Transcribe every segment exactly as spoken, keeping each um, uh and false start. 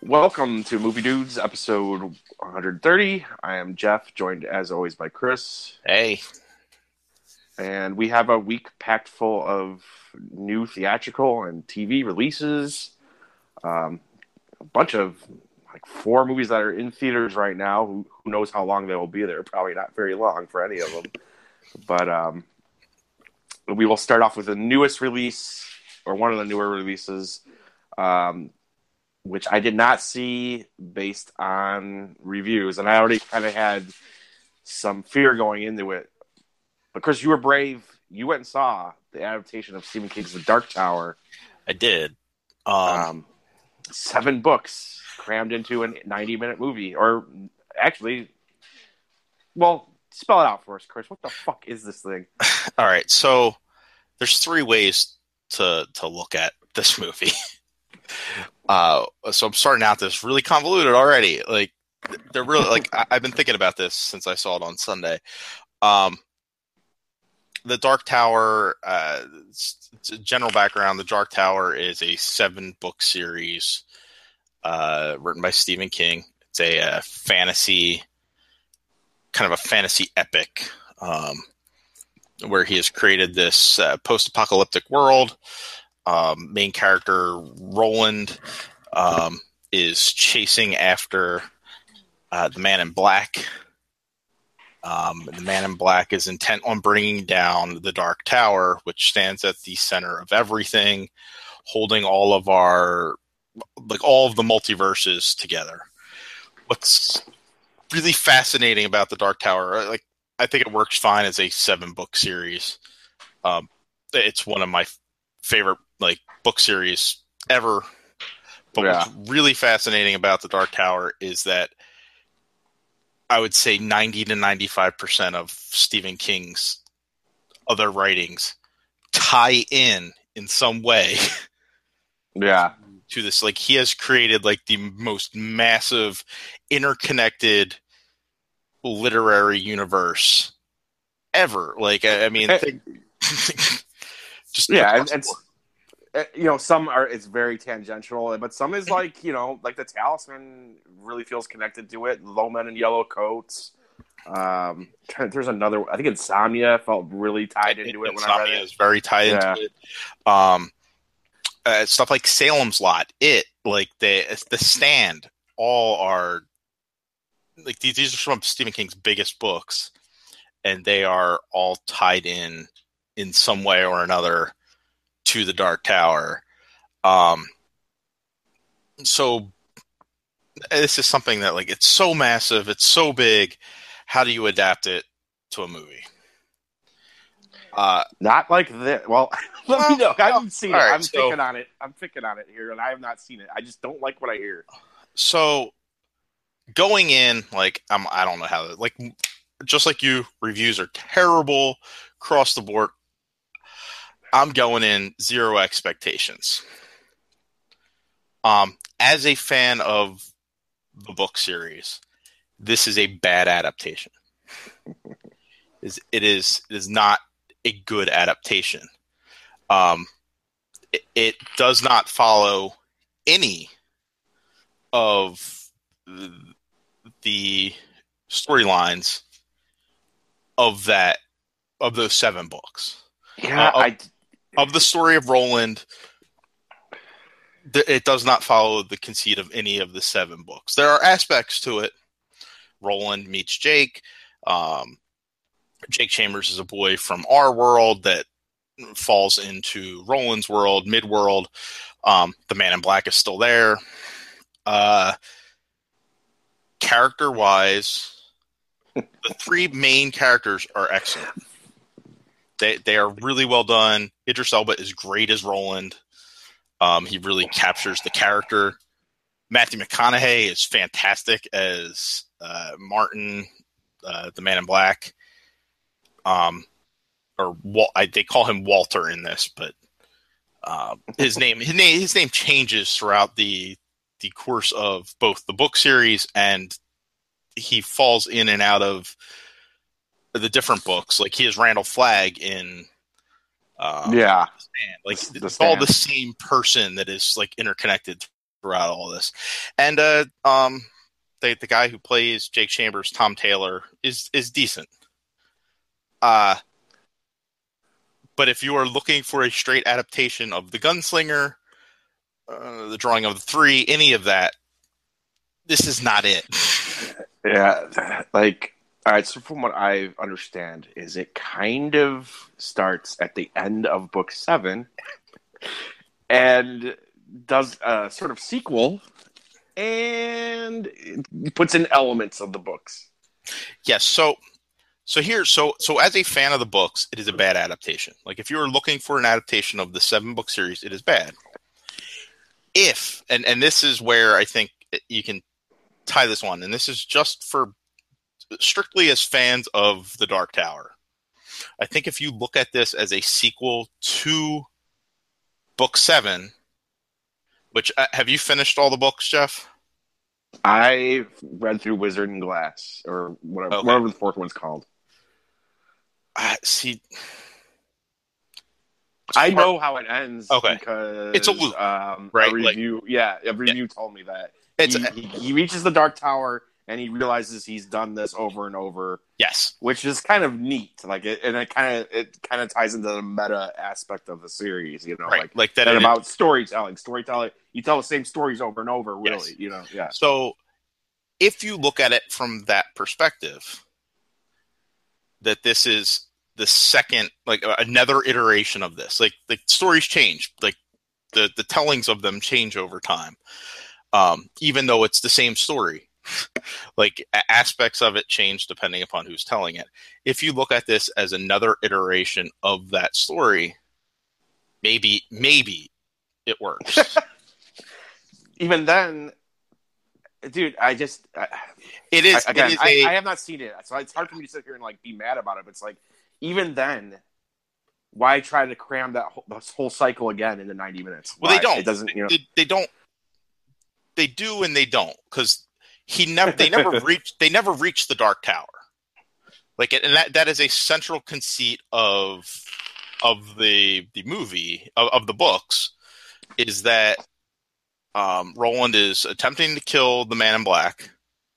Welcome to Movie Dudes, episode one hundred thirty. I am Jeff, joined as always by Chris. Hey. And we have a week packed full of new theatrical and T V releases. Um, a bunch of like four movies that are in theaters right now. Who, who knows how long they will be there? Probably not very long for any of them. But um, we will start off with the newest release, or one of the newer releases. Um, which I did not see based on reviews. And I already kind of had some fear going into it. But Chris, you were brave. You went and saw the adaptation of Stephen King's The Dark Tower. I did. Um, um, seven books crammed into a ninety-minute movie. Or actually, well, spell it out for us, Chris. What the fuck is this thing? All right, so there's three ways to to look at this movie. Uh, so I'm starting out this really convoluted already. Like they're really like I, I've been thinking about this since I saw it on Sunday. Um, the Dark Tower. Uh, it's, it's a general background. The Dark Tower is a seven book series uh, written by Stephen King. It's a, a fantasy, kind of a fantasy epic, um, where he has created this uh, post-apocalyptic world. Um, main character Roland um, is chasing after uh, the Man in Black. Um, the Man in Black is intent on bringing down the Dark Tower, which stands at the center of everything, holding all of our, like all of the multiverses together. What's really fascinating about the Dark Tower, like I think it works fine as a seven book series. Um, it's one of my favorite like book series ever. But yeah. What's really fascinating about the Dark Tower is that I would say ninety to ninety-five percent of Stephen King's other writings tie in in some way. Yeah. To this, like he has created like the most massive interconnected literary universe ever. Like, I, I mean, think, just yeah, and, and you know, some are it's very tangential, but some is like you know, like the Talisman really feels connected to it. Low Men in Yellow Coats. Um, there's another. I think Insomnia felt really tied into it. Insomnia when I read it. is very tied yeah. into it. Um, uh, stuff like Salem's Lot, It, like the the Stand, all are like these. These are some of Stephen King's biggest books, and they are all tied in in some way or another to the Dark Tower. Um, so this is something that like, it's so massive. It's so big. How do you adapt it to a movie? Uh, not like this. Well, let well, me know. I haven't seen it. Right, I'm so, thinking on it. I'm thinking on it here and I have not seen it. I just don't like what I hear. So going in, like, I'm, I don't know how to, like, just like you, reviews are terrible across the board. I'm going in zero expectations. Um, as a fan of the book series, this is a bad adaptation. It is it is not a good adaptation. Um, it, it does not follow any of the storylines of that of those seven books. Yeah, uh, of, I. Of the story of Roland, th- it does not follow the conceit of any of the seven books. There are aspects to it. Roland meets Jake. Um, Jake Chambers is a boy from our world that falls into Roland's world, Midworld. Um, the Man in Black is still there. Uh, character-wise, the three main characters are excellent. They they are really well done. Idris Elba is great as Roland. Um, he really captures the character. Matthew McConaughey is fantastic as uh, Martin, uh, the Man in Black. Um, or Wal- I, they call him Walter in this, but uh, his name his name his name changes throughout the the course of both the book series, and he falls in and out of the different books. Like he is Randall Flagg in um, yeah, Stand. Like the, the it's all Stand. the same person that is like interconnected throughout all this. And uh, um, the the guy who plays Jake Chambers, Tom Taylor, is is decent. Uh but if you are looking for a straight adaptation of The Gunslinger, uh, The Drawing of the Three, any of that, this is not it. Yeah, like, all right, so from what I understand, is it kind of starts at the end of book seven and does a sort of sequel and puts in elements of the books. Yes, so so here so so as a fan of the books, it is a bad adaptation. Like if you are looking for an adaptation of the seven book series, it is bad. If and and this is where I think you can tie this one, and this is just for strictly as fans of The Dark Tower. I think if you look at this as a sequel to book seven, which uh, have you finished all the books, Jeff? I read through Wizard and Glass, or whatever, Okay. whatever the fourth one's called. Uh, see, I know how it ends. Okay. Because it's a loop, um, right? A review, like, yeah, a review yeah. told me that. It's he, he, he reaches the Dark Tower and he realizes he's done this over and over. Yes, which is kind of neat. Like, it, and it kind of it kind of ties into the meta aspect of the series. You know, right. like like that, that about storytelling. Storytelling. You tell the same stories over and over. Really, yes. you know. Yeah. So, if you look at it from that perspective, that this is the second, like another iteration of this. Like the stories change. Like the the tellings of them change over time. Um, even though it's the same story, like aspects of it change depending upon who's telling it. If you look at this as another iteration of that story, maybe, maybe it works. Even then, dude, I just, I, it is, I, again, it is I, a, I have not seen it. So it's hard for me to sit here and like be mad about it. But it's like, even then, why try to cram that whole, this whole cycle again into ninety minutes? Well, why? they don't, It doesn't, you know, they, they don't, They do and they don't, because he never they never reached they never reached the Dark Tower. Like, and that that is a central conceit of of the the movie of, of the books, is that um, Roland is attempting to kill the Man in Black.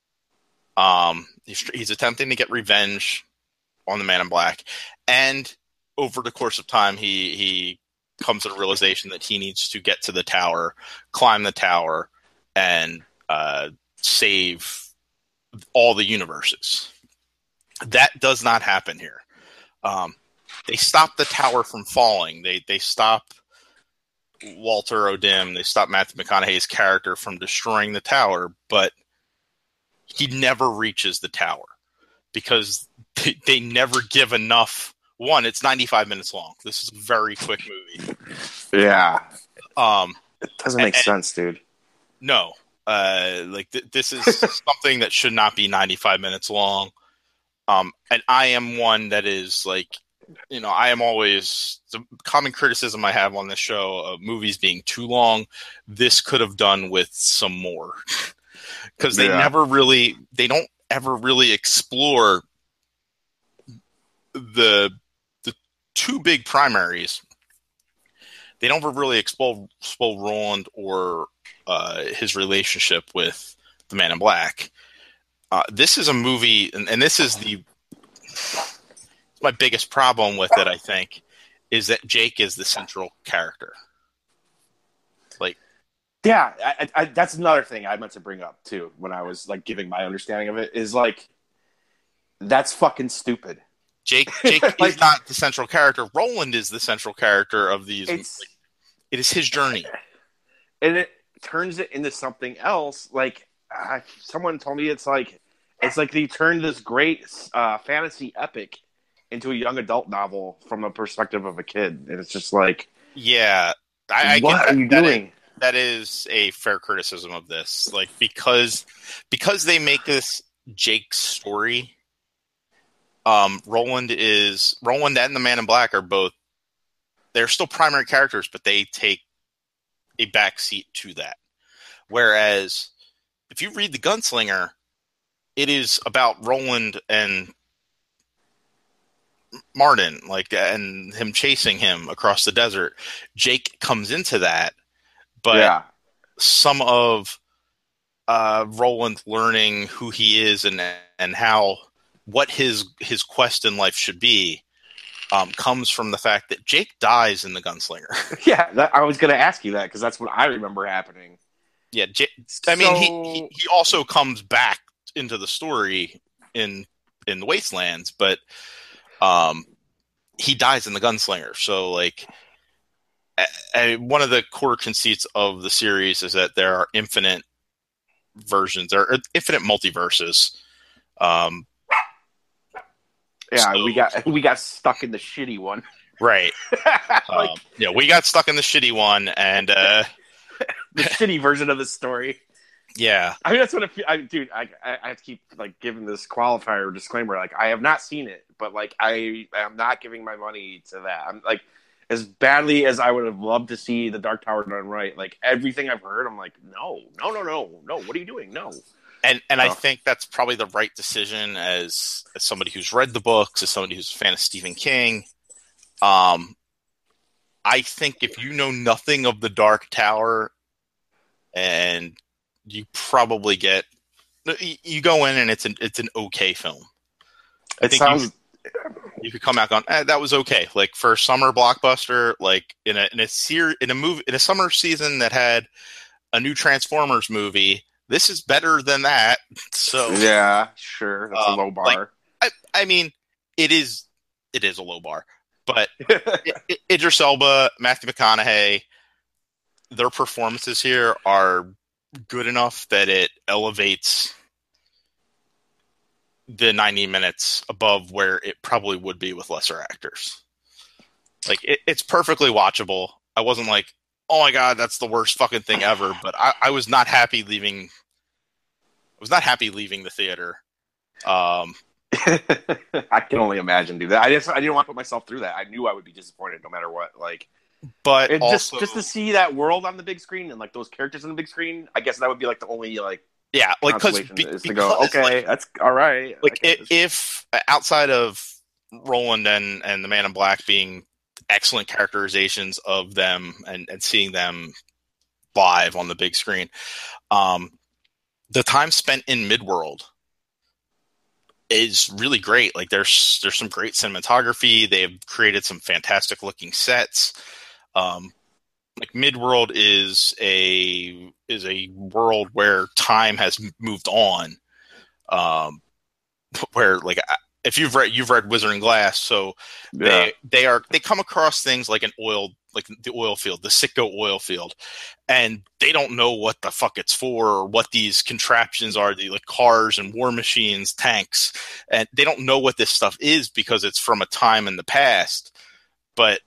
Um, he's, he's attempting to get revenge on the Man in Black, and over the course of time, he he comes to the realization that he needs to get to the tower, climb the tower, and uh, save all the universes. That does not happen here. Um, they stop the tower from falling. They they stop Walter O'Dim. They stop Matthew McConaughey's character from destroying the tower, but he never reaches the tower because they, they never give enough. One, it's ninety-five minutes long. This is a very quick movie. Yeah. Um, it doesn't make and, sense, dude. No. Uh, like th- this is something that should not be ninety-five minutes long. Um, and I am one that is like, you know, I am always the common criticism I have on this show of movies being too long. This could have done with some more, because they yeah. never really, they don't ever really explore the the two big primaries. They don't really explore, explore Roland or uh, his relationship with the Man in Black. Uh, this is a movie, and, and this is the my biggest problem with it, I think, is that Jake is the central character. Like, yeah, I, I, that's another thing I meant to bring up too when I was like giving my understanding of it. Is like, that's fucking stupid. Jake, Jake like, is not the central character. Roland is the central character of these. It's, like, it is his journey, and it turns it into something else. Like, uh, someone told me it's like it's like they turned this great uh, fantasy epic into a young adult novel from the perspective of a kid, and it's just like, yeah, I, I what get, are you that doing? Is, that is a fair criticism of this, like because because they make this Jake's story. Um, Roland is Roland and the Man in Black are both. They're still primary characters, but they take a backseat to that. Whereas, if you read The Gunslinger, it is about Roland and Martin, like, and him chasing him across the desert. Jake comes into that, but yeah. some of uh, Roland learning who he is and and how what his his quest in life should be um, comes from the fact that Jake dies in The Gunslinger. Yeah, that, I was going to ask you that because that's what I remember happening. Yeah, J- I mean, So- he, he he also comes back into the story in in the Wastelands, but um, he dies in The Gunslinger. So, like, a, a, one of the core conceits of the series is that there are infinite versions or infinite multiverses. Um, Yeah, so- we got we got stuck in the shitty one. right. Like, um, yeah, we got stuck in the shitty one, and uh, the shitty version of the story. yeah, I mean, that's what it fe- I, dude. I I have to keep like giving this qualifier disclaimer. Like, I have not seen it, but like, I am not giving my money to that. I'm like, as badly as I would have loved to see the Dark Tower done right. Like everything I've heard, I'm like, no, no, no, no, no. What are you doing? No. and and I Oh. think that's probably the right decision as as somebody who's read the books, as somebody who's a fan of Stephen King. Um, I think if you know nothing of the Dark Tower, and you probably get you go in and it's an it's an okay film. I It think sounds. you, you could come out going, eh, that was okay. Like for a summer blockbuster, like in a in a ser- in a movie in a summer season that had a new Transformers movie, this is better than that. So Yeah, sure. That's Um, a low bar. I, I mean, it is it is a low bar, but I- I- Idris Elba, Matthew McConaughey, their performances here are good enough that it elevates the ninety minutes above where it probably would be with lesser actors. Like it, it's perfectly watchable. I wasn't like, oh my god, that's the worst fucking thing ever. But I, I was not happy leaving. I was not happy leaving the theater. Um, I can only imagine, dude. I just I didn't want to put myself through that. I knew I would be disappointed no matter what. Like, but it just also, just to see that world on the big screen and like those characters on the big screen. I guess that would be like the only like yeah, like because consolation is to go, okay, like, that's all right. like Okay, i- if outside of Roland and and the Man in Black being excellent characterizations of them and and seeing them live on the big screen, um, the time spent in Midworld is really great. Like there's there's some great cinematography. They've created some fantastic looking sets. Um, like Midworld is a is a world where time has moved on. Um, where like if you've read you've read Wizard Glass, so yeah. they they are they come across things like an oil like the oil field, the Sitco oil field, and they don't know what the fuck it's for or what these contraptions are, the like cars and war machines, tanks, and they don't know what this stuff is because it's from a time in the past, but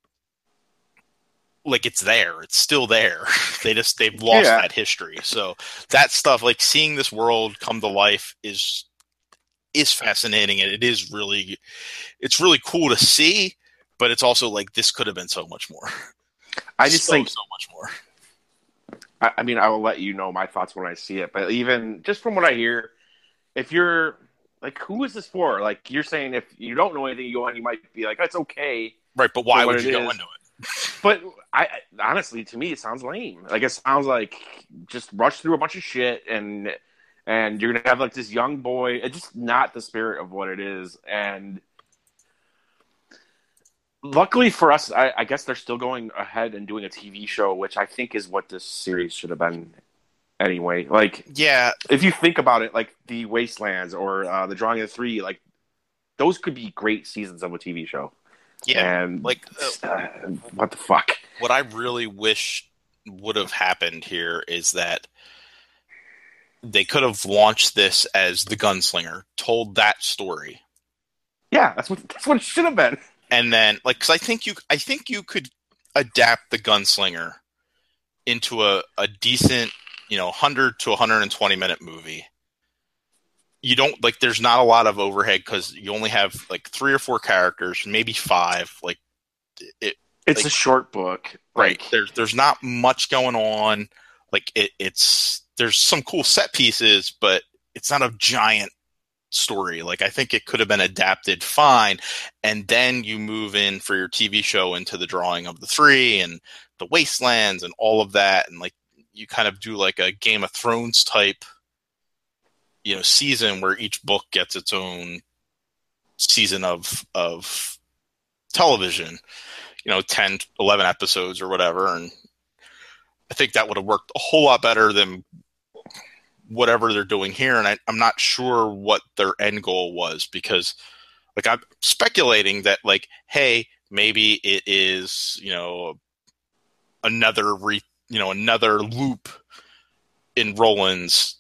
like it's there, it's still there. They just they've lost Yeah. that history. So that stuff, like seeing this world come to life, is is fascinating, and it is really it's really cool to see. But it's also like this could have been so much more. I just so, think so much more. I, I mean, I will let you know my thoughts when I see it. But even just from what I hear, if you're like, who is this for? Like, you're saying if you don't know anything, you go on, you might be like, it's okay. Right, but why for what would you it go is. into it? But I I- honestly, to me, it sounds lame. Like, it sounds like just rush through a bunch of shit, and and you're gonna have like this young boy. It's just not the spirit of what it is. And luckily for us, I, I guess they're still going ahead and doing a T V show, which I think is what this series should have been anyway. Like, Yeah, if you think about it, like the Wastelands or uh, the Drawing of the Three, like those could be great seasons of a T V show. yeah. And like uh, uh, what the fuck? what I really wish would have happened here is that they could have launched this as The Gunslinger, told that story, Yeah, that's what that's what it should have been. and then like because I think you I think you could adapt The Gunslinger into a, a decent, you know, one hundred to one hundred twenty minute movie. You don't like there's not a lot of overhead because you only have like three or four characters, maybe five. Like it, It's Like- a short book, right? Like, There's there's not much going on. Like it, it's there's some cool set pieces, but it's not a giant story. Like I think it could have been adapted fine, and then you move in for your T V show into the Drawing of the Three and the Wastelands and all of that, and like you kind of do like a Game of Thrones type, you know, season where each book gets its own season of of television, you know, ten, eleven episodes or whatever. And I think that would have worked a whole lot better than whatever they're doing here. And I, I'm not sure what their end goal was, because like I'm speculating that like, hey, maybe it is, you know, another re, you know, another loop in Roland's,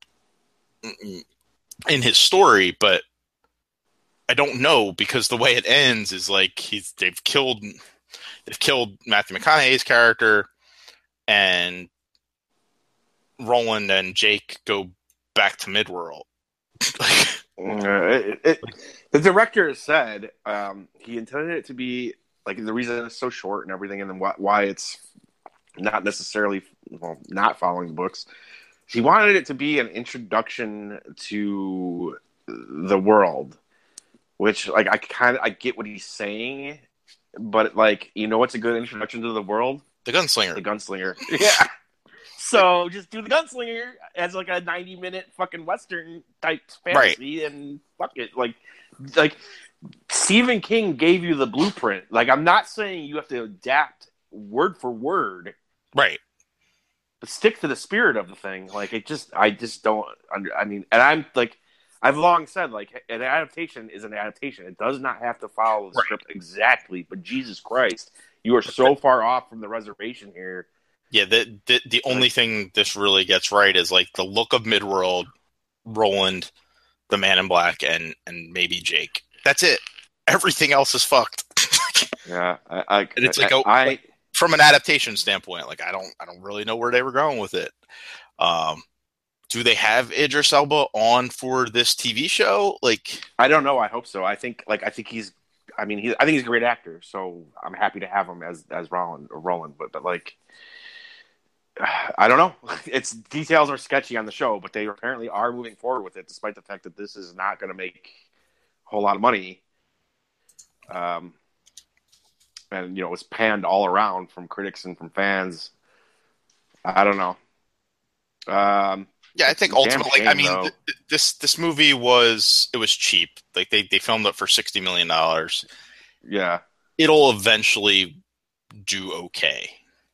in his story, but I don't know, because the way it ends is like he's they've killed they've killed Matthew McConaughey's character, and Roland and Jake go back to Midworld. Uh, it, it, the director said um, he intended it to be like the reason it's so short and everything, and then why, why it's not necessarily well, not following the books. He wanted it to be an introduction to the world, which like I kind of I get what he's saying, but like you know what's a good introduction to the world? The Gunslinger. The Gunslinger. Yeah. So just do the Gunslinger as like a ninety minute fucking Western type fantasy, right. And fuck it. Like, like Stephen King gave you the blueprint. Like, I'm not saying you have to adapt word for word. Right. But stick to the spirit of the thing. Like, it just, I just don't, under, I mean, and I'm like, I've long said, like, an adaptation is an adaptation. It does not have to follow the right. script exactly, but Jesus Christ, you are so far off from the reservation here. Yeah, the, the the only thing this really gets right is like the look of Midworld, Roland, the Man in Black, and and maybe Jake. That's it. Everything else is fucked. Yeah, I, I and it's like, I, a, I like from an adaptation standpoint, like I don't I don't really know where they were going with it. Um, do they have Idris Elba on for this T V show? Like, I don't know. I hope so. I think like I think he's. I mean, he. I think he's a great actor. So I'm happy to have him as as Roland. Roland, but but like. I don't know. Its details are sketchy on the show, but they apparently are moving forward with it, despite the fact that this is not going to make a whole lot of money. Um, and you know, it's panned all around from critics and from fans. I don't know. Um, yeah, I think ultimately, shame, I mean, th- th- this this movie was it was cheap. Like they they filmed it for sixty million dollars. Yeah, it'll eventually do okay.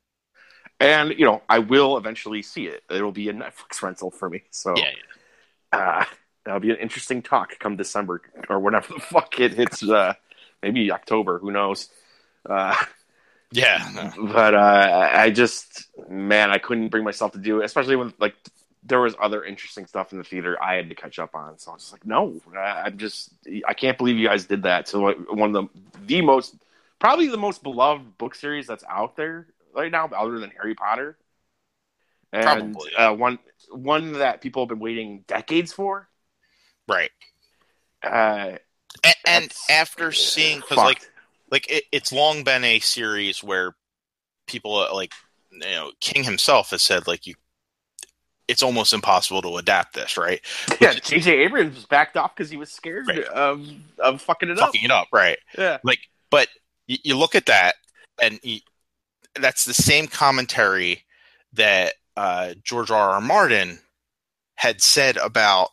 And, you know, I will eventually see it. It'll be a Netflix rental for me. So yeah, yeah. Uh, that'll be an interesting talk come December or whenever the fuck it hits. Uh, maybe October. Who knows? Uh, yeah. No. But uh, I just, man, I couldn't bring myself to do it, especially when, like, there was other interesting stuff in the theater I had to catch up on. So I was just like, no, I'm just, I can't believe you guys did that. So one of the, the most, probably the most beloved book series that's out there right now, other than Harry Potter, and Probably. Uh, one one that people have been waiting decades for, right? Uh, and, and after seeing, because like, like it, it's long been a series where people uh, like, you know, King himself has said like you, it's almost impossible to adapt this, right? Yeah, J J Abrams was backed off because he was scared right. of of fucking it fucking up, fucking it up, right? Yeah, like, but you, you look at that and. You, That's the same commentary that uh, George R. R. Martin had said about,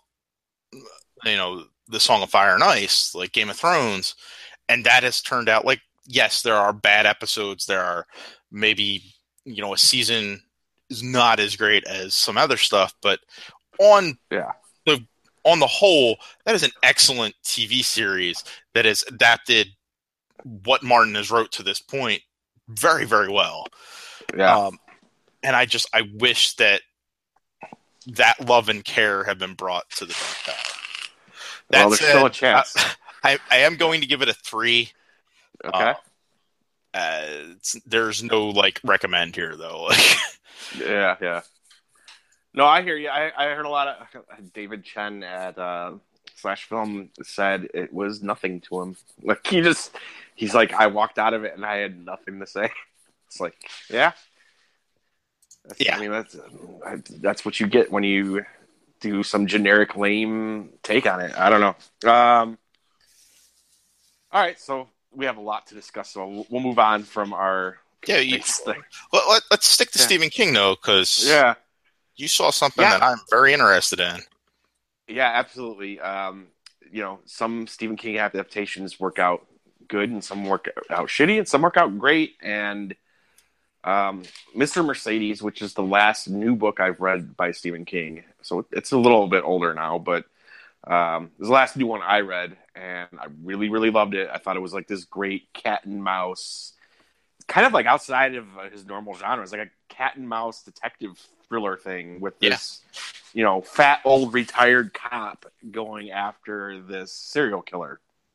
you know, the Song of Fire and Ice, like Game of Thrones, and that has turned out like, yes, there are bad episodes. There are maybe, you know, a season is not as great as some other stuff, but on yeah. the on the whole, that is an excellent T V series that has adapted what Martin has wrote to this point very, very well. Yeah. Um, and I just, I wish that that love and care had been brought to the Dark Tower. That well, there's said, still a chance. I, I, I am going to give it a three. Okay. Uh, uh, there's no, like, recommend here, though. yeah, yeah. No, I hear you. I, I heard a lot of David Chen at uh, Slash Film said it was nothing to him. Like he just, he's like, I walked out of it and I had nothing to say. It's like, yeah, that's, yeah. I mean, that's that's what you get when you do some generic lame take on it. I don't know. Um, all right, so we have a lot to discuss, so we'll move on from our Yeah, you, It's like, let, let, let's stick to yeah. Stephen King though, because yeah, you saw something yeah, that I'm very interested in. yeah, absolutely. Um, you know, some Stephen King adaptations work out good, and some work out shitty, and some work out great. And um, mister Mercedes, which is the last new book I've read by Stephen King, so it's a little bit older now, but um, it was the last new one I read, and I really, really loved it. I thought it was like this great cat and mouse, kind of like outside of uh, his normal genre. It's like a cat and mouse detective thriller thing with Yeah. this, you know, fat old retired cop going after this serial killer.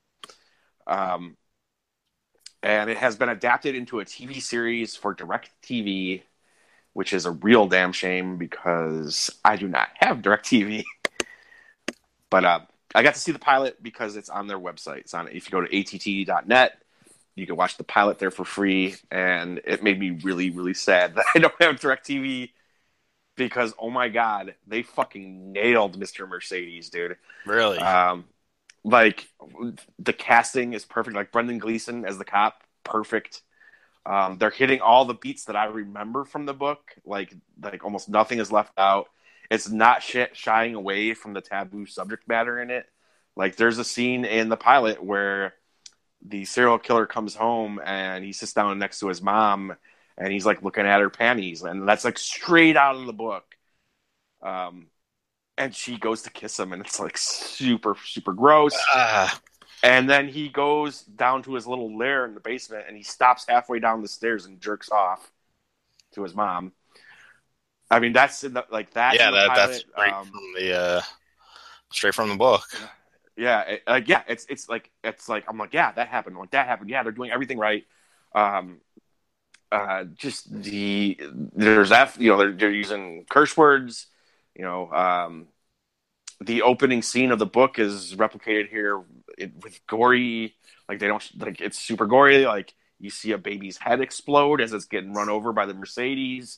Um, and it has been adapted into a T V series for DirecTV, which is a real damn shame because I do not have DirecTV. But uh, I got to see the pilot because it's on their website. It's on if you go to A T T dot net. You can watch the pilot there for free, and it made me really, really sad that I don't have DirecTV because, oh my god, they fucking nailed mister Mercedes, dude. Really? Um, like, the casting is perfect. Like, Brendan Gleeson as the cop, perfect. Um, they're hitting all the beats that I remember from the book. Like, like almost nothing is left out. It's not sh- shying away from the taboo subject matter in it. Like, there's a scene in the pilot where the serial killer comes home and he sits down next to his mom and he's like looking at her panties, and that's like straight out of the book. Um, and she goes to kiss him, and it's like super, super gross. Uh, And then he goes down to his little lair in the basement, and he stops halfway down the stairs and jerks off to his mom. I mean, that's in the, like that's yeah, in the that, pilot. that's straight Um, from the uh, straight from the book. Yeah, it, uh, yeah, it's it's like it's like I'm like, yeah, that happened, like that happened. Yeah, they're doing everything right. Um, uh, just the there's F, you know, they're, they're using curse words. You know, um, the opening scene of the book is replicated here it, with gory. Like they don't like it's super gory. Like you see a baby's head explode as it's getting run over by the Mercedes.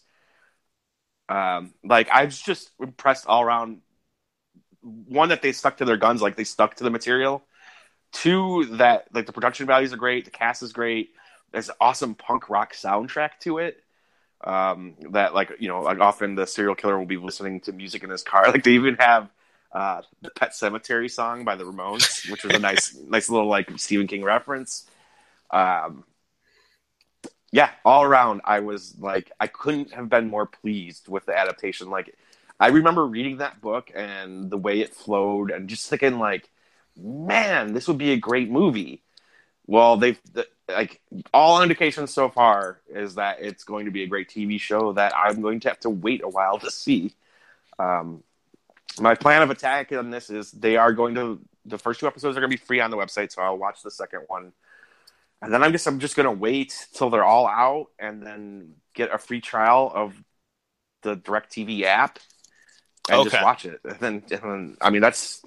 Um, like I was just impressed all around. One, that they stuck to their guns, like they stuck to the material. Two, that like the production values are great, the cast is great. There's an awesome punk rock soundtrack to it. Um, that like you know, like often the serial killer will be listening to music in his car. Like they even have uh, the Pet Sematary song by the Ramones, which was a nice, nice little like Stephen King reference. Um, yeah, all around, I was like, I couldn't have been more pleased with the adaptation. Like, I remember reading that book and the way it flowed, and just thinking like, man, this would be a great movie. Well, they've the, like all indications so far is that it's going to be a great T V show that I'm going to have to wait a while to see. Um, my plan of attack on this is they are going to the first two episodes are going to be free on the website, so I'll watch the second one, and then I guess I'm just going to wait till they're all out and then get a free trial of the DirecTV app and Okay. just watch it. And then, and then I mean that's.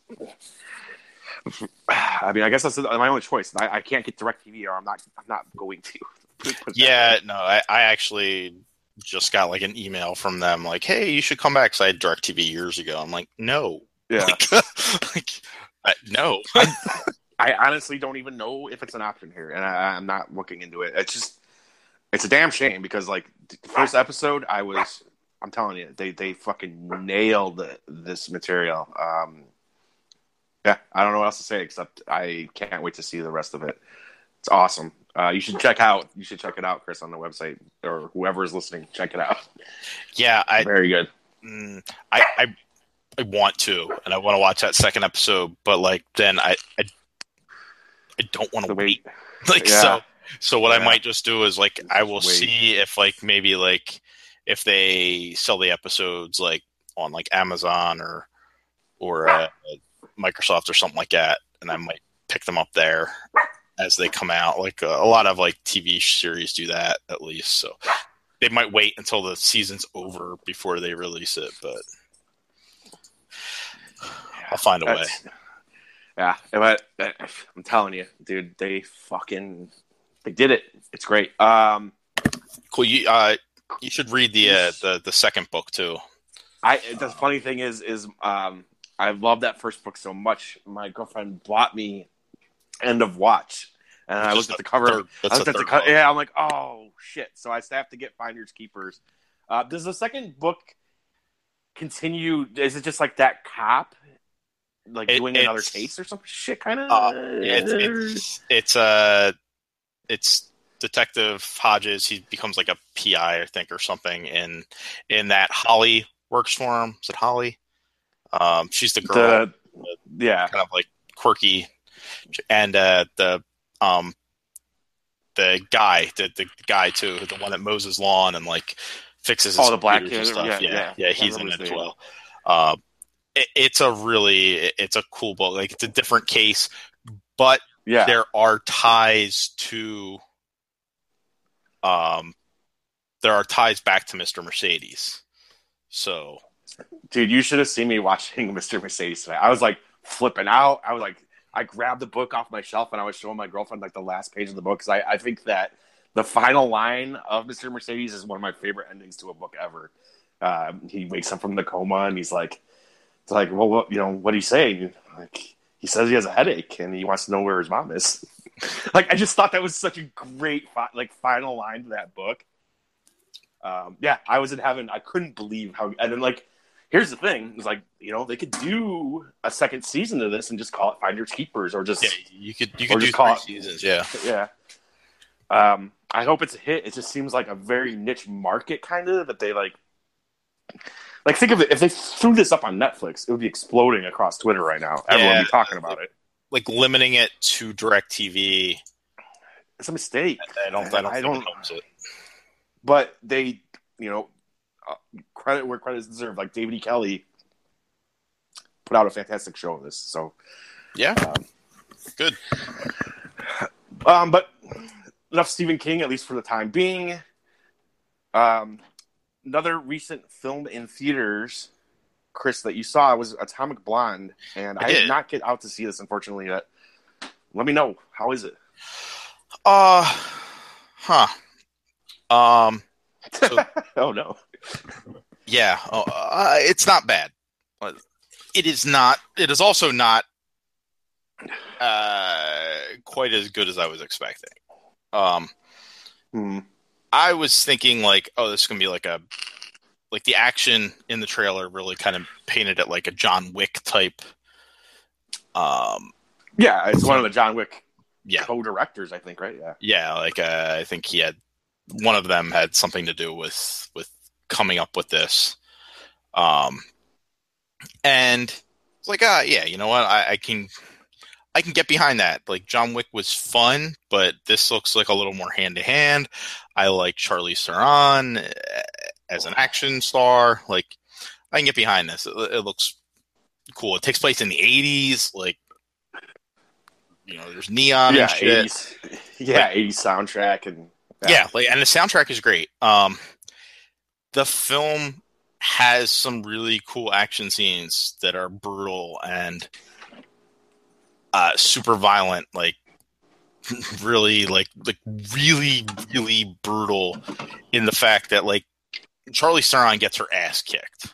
I mean, I guess that's my only choice. I, I can't get DirecTV, or I'm not. I'm not going to. Yeah, no, I, I actually just got like an email from them, like, "Hey, you should come back." Because I had DirecTV years ago. I'm like, no, Yeah, like, like I, no. I, I honestly don't even know if it's an option here, and I, I'm not looking into it. It's just, it's a damn shame because like the first episode, I was, I'm telling you, they they fucking nailed this material. Um, Yeah, I don't know what else to say except I can't wait to see the rest of it. It's awesome. Uh, you should check out. You should check it out, Chris, on the website, or whoever is listening. Check it out. Yeah, I Very good. mm, I, I I want to, and I want to watch that second episode, but like then I I, I don't want to wait. Like Yeah. so so what Yeah. I might just do is like I will Just wait. see if like maybe like if they sell the episodes like on like Amazon or or uh, Microsoft or something like that, and I might pick them up there as they come out. Like uh, a lot of like T V series do that at least, so they might wait until the season's over before they release it, but I'll find a way. That's- Yeah, but uh, I'm telling you, dude, they fucking they did it. It's great. Um, Cool. You uh, you should read the uh, the the second book too. I the funny thing is is um, I love that first book so much. My girlfriend bought me End of Watch, And Which I is looked at the the cover. third, I that's looked the at the third cover. book. Yeah, I'm like, oh shit. So I have to get Finders Keepers. Uh, does the second book continue? Is it just like that cop, like It, doing another it's case or some shit, kind of? uh, it's it's it's uh it's Detective Hodges. He becomes like a P I, I think, or something. In in that Holly works for him. Is it Holly? Um, she's the girl, the yeah, kind of like quirky, and uh, the um the guy, the the guy too, the one that mows his lawn and like fixes his oh the black computers kid, and stuff. yeah, Yeah, yeah, yeah, Can't he's in remember it his as name. well. Uh, it, it's a really, it's a cool book. Like it's a different case, but Yeah, there are ties to, um, there are ties back to Mister Mercedes. So, dude, you should have seen me watching Mister Mercedes today. I was like flipping out. I was like, I grabbed the book off my shelf and I was showing my girlfriend like the last page of the book because I, I think that the final line of Mister Mercedes is one of my favorite endings to a book ever. Uh, he wakes up from the coma and he's like, it's like, well, what, you know, what do you say? Like, he says he has a headache and he wants to know where his mom is. Like, I just thought that was such a great fi- like final line to that book. Um, yeah, I was in heaven. I couldn't believe how. And then like, here's the thing: it's like, you know, they could do a second season of this and just call it Finders Keepers, or just yeah, you could you or could do just call three it, seasons. Yeah, yeah. Um, I hope it's a hit. It just seems like a very niche market, kind of that they like. Like, think of it. If they threw this up on Netflix, it would be exploding across Twitter right now. Everyone would be talking about like, it. Like limiting it to DirecTV. It's a mistake. I don't. I don't. I think don't. it helps it. But they, you know, uh, credit where credit is deserved. Like David E. Kelly put out a fantastic show of this. So yeah, um, good. Um, but enough Stephen King, at least for the time being. Um, another recent film in theaters, Chris, that you saw was Atomic Blonde, and I, I I did did. not get out to see this, unfortunately, yet. Let me know. How is it? Uh, huh. Um, so, oh, no. yeah, uh, uh, it's not bad. It is not, it is also not uh, quite as good as I was expecting. Um, Hmm. I was thinking like, oh, this is going to be like a, like the action in the trailer really kind of painted it like a John Wick type. Um, Yeah, it's one of the John Wick yeah. co-directors, I think, right? Yeah. Yeah, like uh, I think he had, one of them had something to do with, with coming up with this. Um, and it's like, ah, uh, yeah, you know what? I, I can, I can get behind that. Like John Wick was fun, but this looks like a little more hand to hand. I like Charlize Theron as an action star. Like I can get behind this. It, it looks cool. It takes place in the eighties. Like, you know, there's neon yeah, and shit. eighties, yeah, like, eighties soundtrack and yeah. yeah, like and the soundtrack is great. Um, the film has some really cool action scenes that are brutal and uh, super violent, like really, like like really, really brutal in the fact that like Charlize Theron gets her ass kicked,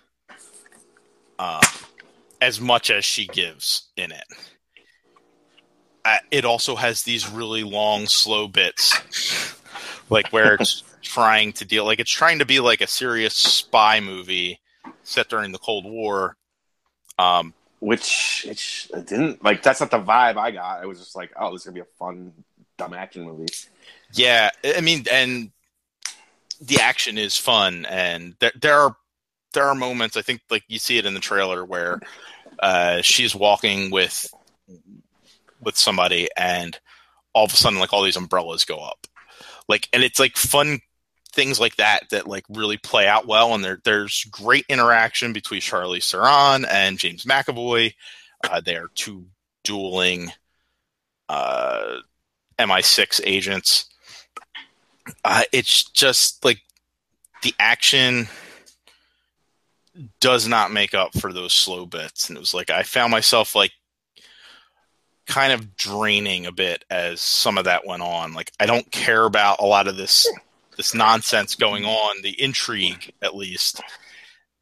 uh, as much as she gives in it. Uh, it also has these really long, slow bits, like where it's trying to deal, like it's trying to be like a serious spy movie set during the Cold War. Um, which it didn't like. That's not the vibe I got. It was just like, oh, this is gonna be a fun, dumb action movie. Yeah, I mean, and the action is fun, and there, there are there are moments. I think, like you see it in the trailer where uh, she's walking with. with somebody and all of a sudden like all these umbrellas go up, like, and it's like fun things like that that like really play out well, and there there's great interaction between Charlize Theron and James McAvoy. Uh, they are two dueling uh, M I six agents. Uh, it's just like the action does not make up for those slow bits, and it was like I found myself like kind of draining a bit as some of that went on. Like I don't care about a lot of this this nonsense going on, the intrigue at least.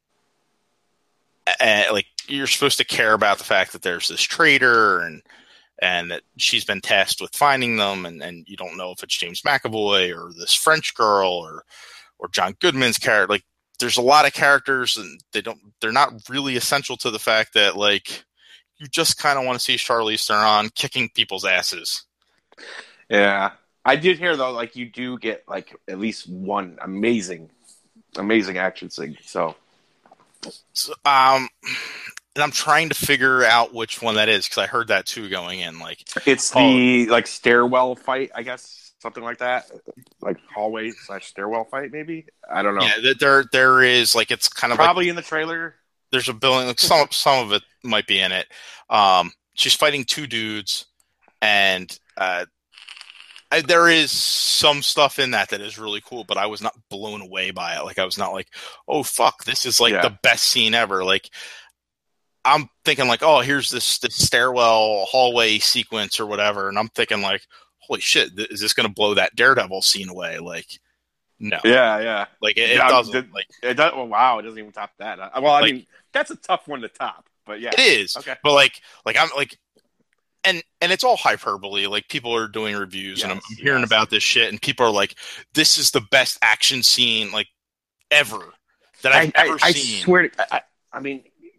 And like you're supposed to care about the fact that there's this traitor and and that she's been tasked with finding them, and, and you don't know if it's James McAvoy or this French girl or or John Goodman's character. Like, there's a lot of characters, and they don't they're not really essential to the fact that, like, you just kind of want to see Charlize Theron kicking people's asses. Yeah, I did hear though, like, you do get like at least one amazing, amazing action scene. So, so um. And I'm trying to figure out which one that is, because I heard that too going in. Like, it's the oh, like stairwell fight, I guess, something like that, like hallway slash stairwell fight, maybe. I don't know. Yeah, there there is like it's kind of probably like, in the trailer. There's a building. Like some some of it might be in it. Um, she's fighting two dudes, and uh, I, there is some stuff in that that is really cool. But I was not blown away by it. Like, I was not like, oh fuck, this is like yeah. the best scene ever. Like, I'm thinking like, oh, here's this, this stairwell hallway sequence or whatever. And I'm thinking like, holy shit, th- is this going to blow that Daredevil scene away? Like, no. Yeah, yeah. Like, it, it yeah, doesn't. It, like, it does, well, wow, it doesn't even top that. Uh, well, I like, mean, that's a tough one to top, but yeah. It is. Okay. But like, like I'm like, and, and it's all hyperbole. Like, people are doing reviews yes, and I'm, I'm hearing yes. about this shit, and people are like, this is the best action scene like ever that I've I, ever I, seen. I swear to, I, I mean,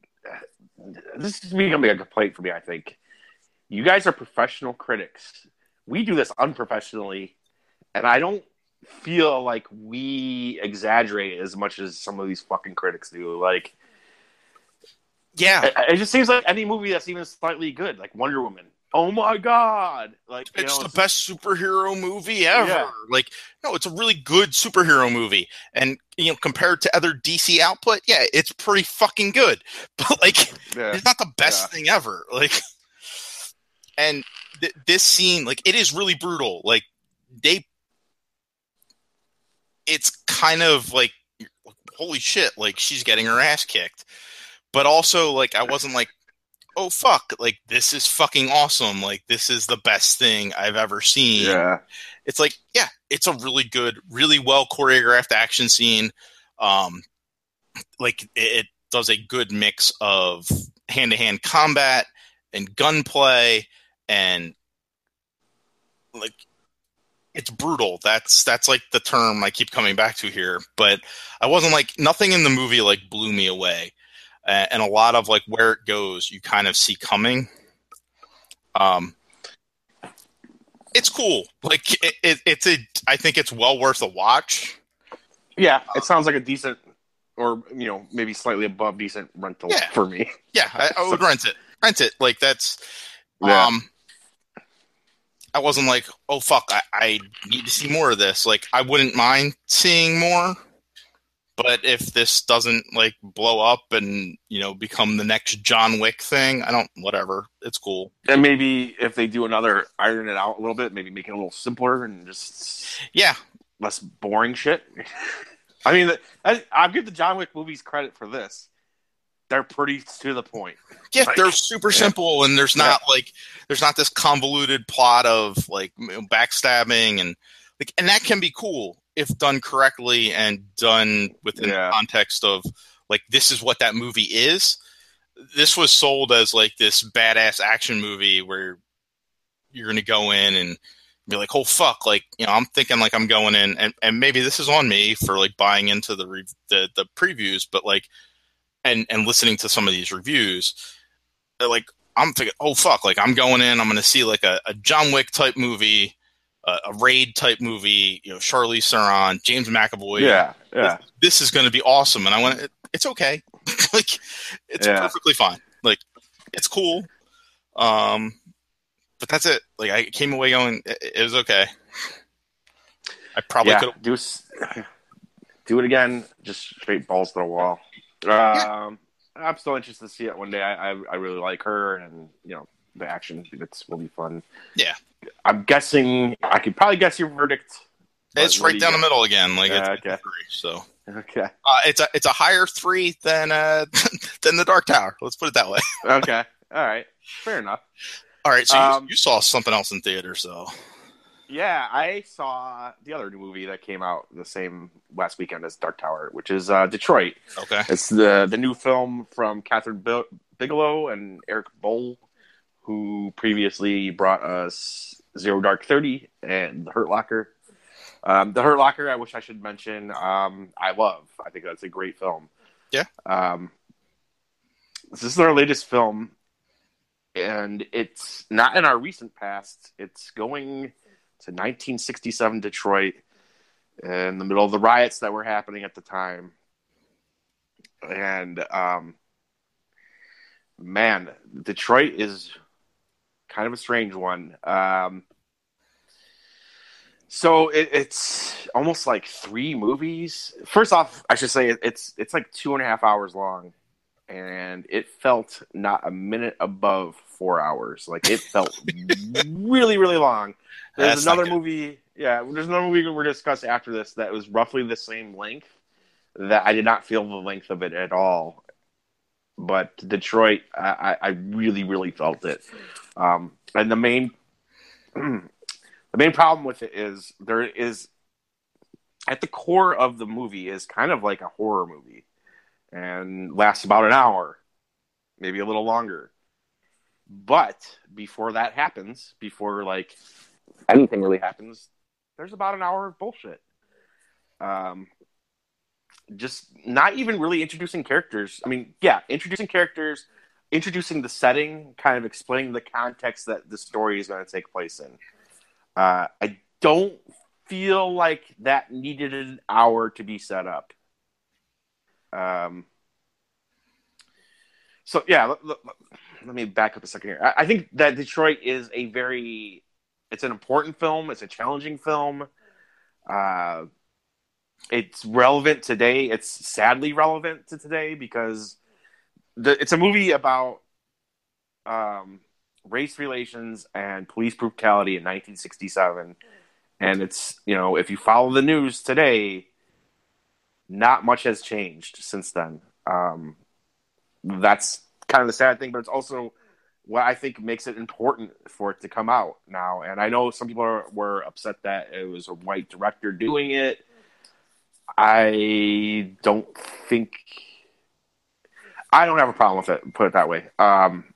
this is becoming a complaint for me, I think. You guys are professional critics. We do this unprofessionally, and I don't feel like we exaggerate as much as some of these fucking critics do. Like, yeah. It, it just seems like any movie that's even slightly good, like Wonder Woman. Oh my god! Like, it's know, the it's, best superhero movie ever. Yeah. Like, no, it's a really good superhero movie, and you know, compared to other D C output, yeah, it's pretty fucking good. But like, yeah. it's not the best yeah. thing ever. Like, and th- this scene, like, it is really brutal. Like, they, it's kind of like, holy shit! Like, she's getting her ass kicked, but also like, I wasn't like, oh fuck, like, this is fucking awesome, like, this is the best thing I've ever seen. Yeah. It's like, yeah, it's a really good, really well choreographed action scene. Um, like, it, it does a good mix of hand-to-hand combat and gunplay, and like, it's brutal. That's that's like the term I keep coming back to here. But I wasn't like, nothing in the movie like blew me away. And a lot of like where it goes, you kind of see coming. Um, it's cool. Like, it, it, it's a, I think it's well worth a watch. Yeah, it sounds like a decent, or you know, maybe slightly above decent rental yeah. for me. Yeah, I, I would rent it. Rent it. Like, that's. Yeah. Um, I wasn't like, oh fuck, I, I need to see more of this. Like, I wouldn't mind seeing more. But if this doesn't like blow up and, you know, become the next John Wick thing, I don't, whatever. It's cool. And maybe if they do another, iron it out a little bit, maybe make it a little simpler and just yeah, less boring shit. I mean, I, I'll give the John Wick movies credit for this. They're pretty to the point. Yeah, like, they're super yeah. simple, and there's not yeah. like there's not this convoluted plot of like backstabbing and like, and that can be cool if done correctly and done within yeah. the context of like, this is what that movie is. This was sold as like this badass action movie where you're going to go in and be like, oh fuck. Like, you know, I'm thinking like I'm going in and, and maybe this is on me for like buying into the, re- the, the previews, but like, and, and listening to some of these reviews, like I'm thinking, oh fuck. Like, I'm going in, I'm going to see like a, a John Wick type movie, a raid type movie, you know, Charlize Theron, James McAvoy. Yeah, yeah. This, this is going to be awesome, and I want it, it's okay. Like, it's yeah. perfectly fine. Like, it's cool. Um, but that's it. Like, I came away going, it, it was okay. I probably yeah, could do do it again. Just straight balls to the wall. Um, yeah. I'm still interested to see it one day. I, I I really like her, and you know, the action bits will be fun. Yeah. I'm guessing I could probably guess your verdict. It's right down the middle again. Like, yeah, it's okay. three, so okay, uh, it's a it's a higher three than uh than the Dark Tower. Let's put it that way. Okay, all right, fair enough. All right, so um, you, you saw something else in theater, so yeah, I saw the other new movie that came out the same last weekend as Dark Tower, which is uh, Detroit. Okay, it's the the new film from Catherine Bigelow and Eric Bohl, who previously brought us Zero Dark Thirty and The Hurt Locker. Um, the Hurt Locker, I wish I should mention, um, I love. I think that's a great film. Yeah. Um, this is our latest film, and it's not in our recent past. It's going to nineteen sixty-seven Detroit in the middle of the riots that were happening at the time. And, um, man, Detroit is kind of a strange one. Um, So it, it's almost like three movies. First off, I should say it's it's like two and a half hours long, and it felt not a minute above four hours. Like it felt really, really long. There's That's another movie, yeah. There's another movie we're discuss after this that was roughly the same length. That I did not feel the length of it at all. But Detroit, I, I really, really felt it. Um, and the main. The main problem with it is there is, at the core of the movie, is kind of like a horror movie and lasts about an hour, maybe a little longer. But before that happens, before like anything really happens, there's about an hour of bullshit. Um, just not even really introducing characters. I mean, yeah, introducing characters, introducing the setting, kind of explaining the context that the story is going to take place in. Uh, I don't feel like that needed an hour to be set up. Um, so, yeah, let, let, let me back up a second here. I, I think that Detroit is a very, it's an important film. It's a challenging film. Uh, it's relevant today. It's sadly relevant to today because the, it's a movie about um, race relations and police brutality in nineteen sixty-seven. And it's, you know, if you follow the news today, not much has changed since then. Um, that's kind of the sad thing, but it's also what I think makes it important for it to come out now. And I know some people are, were upset that it was a white director doing it. I don't think... I don't have a problem with it, put it that way. Um,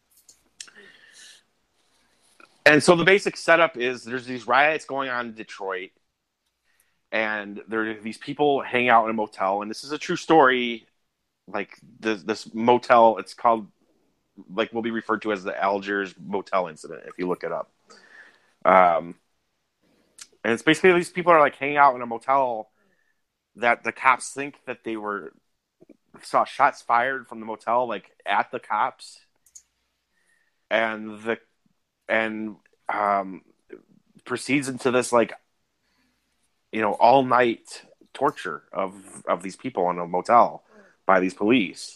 And so the basic setup is there's these riots going on in Detroit, and there are these people hanging out in a motel, and this is a true story. Like this, this motel, it's called, like, will be referred to as the Algiers Motel Incident if you look it up. Um, and it's basically these people are like hanging out in a motel that the cops think that they were saw shots fired from the motel, like at the cops, and the and um, proceeds into this, like, you know, all night torture of of these people in a motel by these police.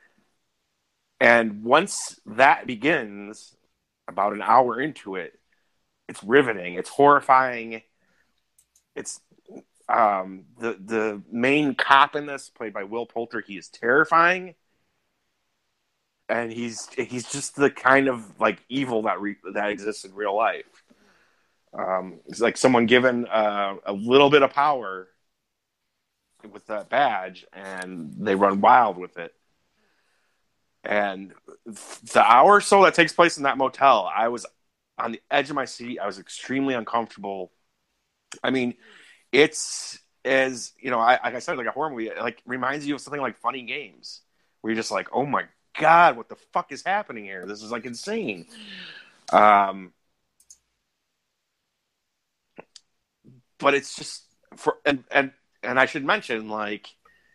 And once that begins, about an hour into it, it's riveting. It's horrifying. It's um, the the main cop in this, played by Will Poulter. He is terrifying. And he's he's just the kind of like evil that re- that exists in real life. Um, it's like someone given uh, a little bit of power with that badge, and they run wild with it. And the hour or so that takes place in that motel, I was on the edge of my seat. I was extremely uncomfortable. I mean, it's as you know, I, like I said, like a horror movie. It, like reminds you of something like Funny Games, where you're just like, oh my God, what the fuck is happening here? This is like insane. Um, but it's just for and and and I should mention, like,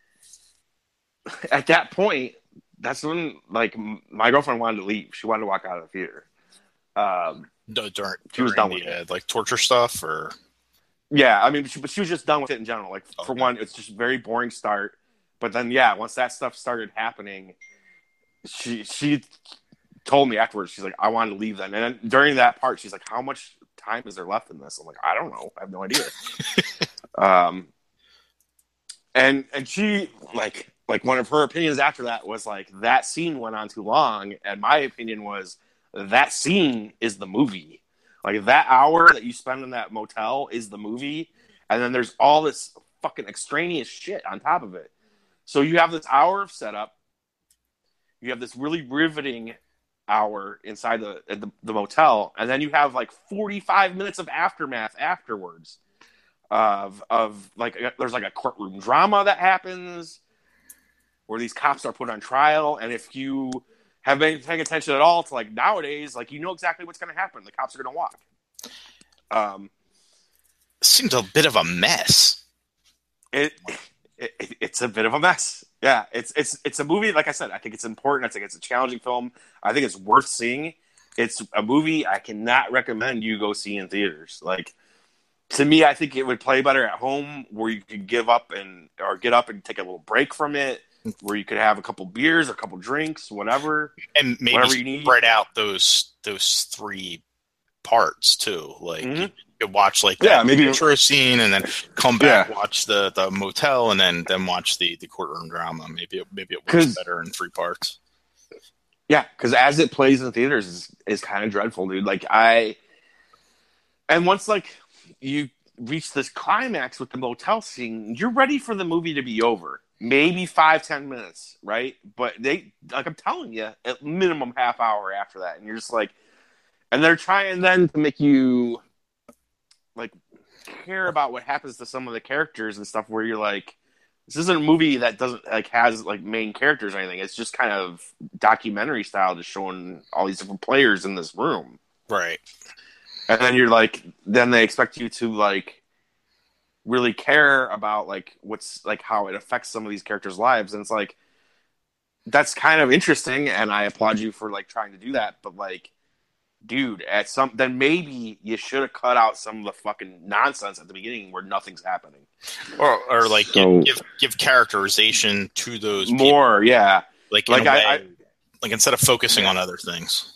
at that point, that's when like my girlfriend wanted to leave. She wanted to walk out of the theater. Um, no, during, she was done with the, it. Uh, like torture stuff, or yeah, I mean, she, but she was just done with it in general. Like, okay. For one, it's just a very boring start. But then, yeah, once that stuff started happening, she she told me afterwards, she's like, I wanted to leave then. And then during that part, she's like, how much time is there left in this? I'm like, I don't know. I have no idea. um, and and she, like, like one of her opinions after that was like, that scene went on too long. And my opinion was, that scene is the movie. Like, that hour that you spend in that motel is the movie. And then there's all this fucking extraneous shit on top of it. So you have this hour of setup. You have this really riveting hour inside the, the the motel, and then you have like forty-five minutes of aftermath afterwards of of like there's like a courtroom drama that happens where these cops are put on trial, and if you have been paying attention at all to like nowadays, like you know exactly what's going to happen. The cops are going to walk. Um, seems a bit of a mess. It, it it's a bit of a mess. Yeah, it's it's it's a movie. Like I said, I think it's important. I think it's a challenging film. I think it's worth seeing. It's a movie I cannot recommend you go see in theaters. Like, to me, I think it would play better at home, where you could give up and or get up and take a little break from it, where you could have a couple beers, a couple drinks, whatever, and maybe whatever you need. Spread out those those three parts too. Like mm-hmm. you could watch like yeah, that maybe intro scene, and then come back, yeah. watch the, the motel, and then then watch the, the courtroom drama. Maybe it, maybe it works better in three parts. Yeah, because as it plays in theaters is is kind of dreadful, dude. Like I, and once like you reach this climax with the motel scene, you're ready for the movie to be over. Maybe five ten minutes, right? But they, like I'm telling you, at minimum half hour after that, and you're just like, and they're trying then to make you like care about what happens to some of the characters and stuff. Where you're like, this isn't a movie that doesn't like has like main characters or anything. It's just kind of documentary style, just showing all these different players in this room, right? And then you're like, then they expect you to like really care about like what's like how it affects some of these characters' lives, and it's like that's kind of interesting, and I applaud you for like trying to do that. But like, dude, at some then maybe you should have cut out some of the fucking nonsense at the beginning where nothing's happening. Or, or like so, give, give give characterization to those more, people. yeah. Like like in a I, way, I, like instead of focusing on other things.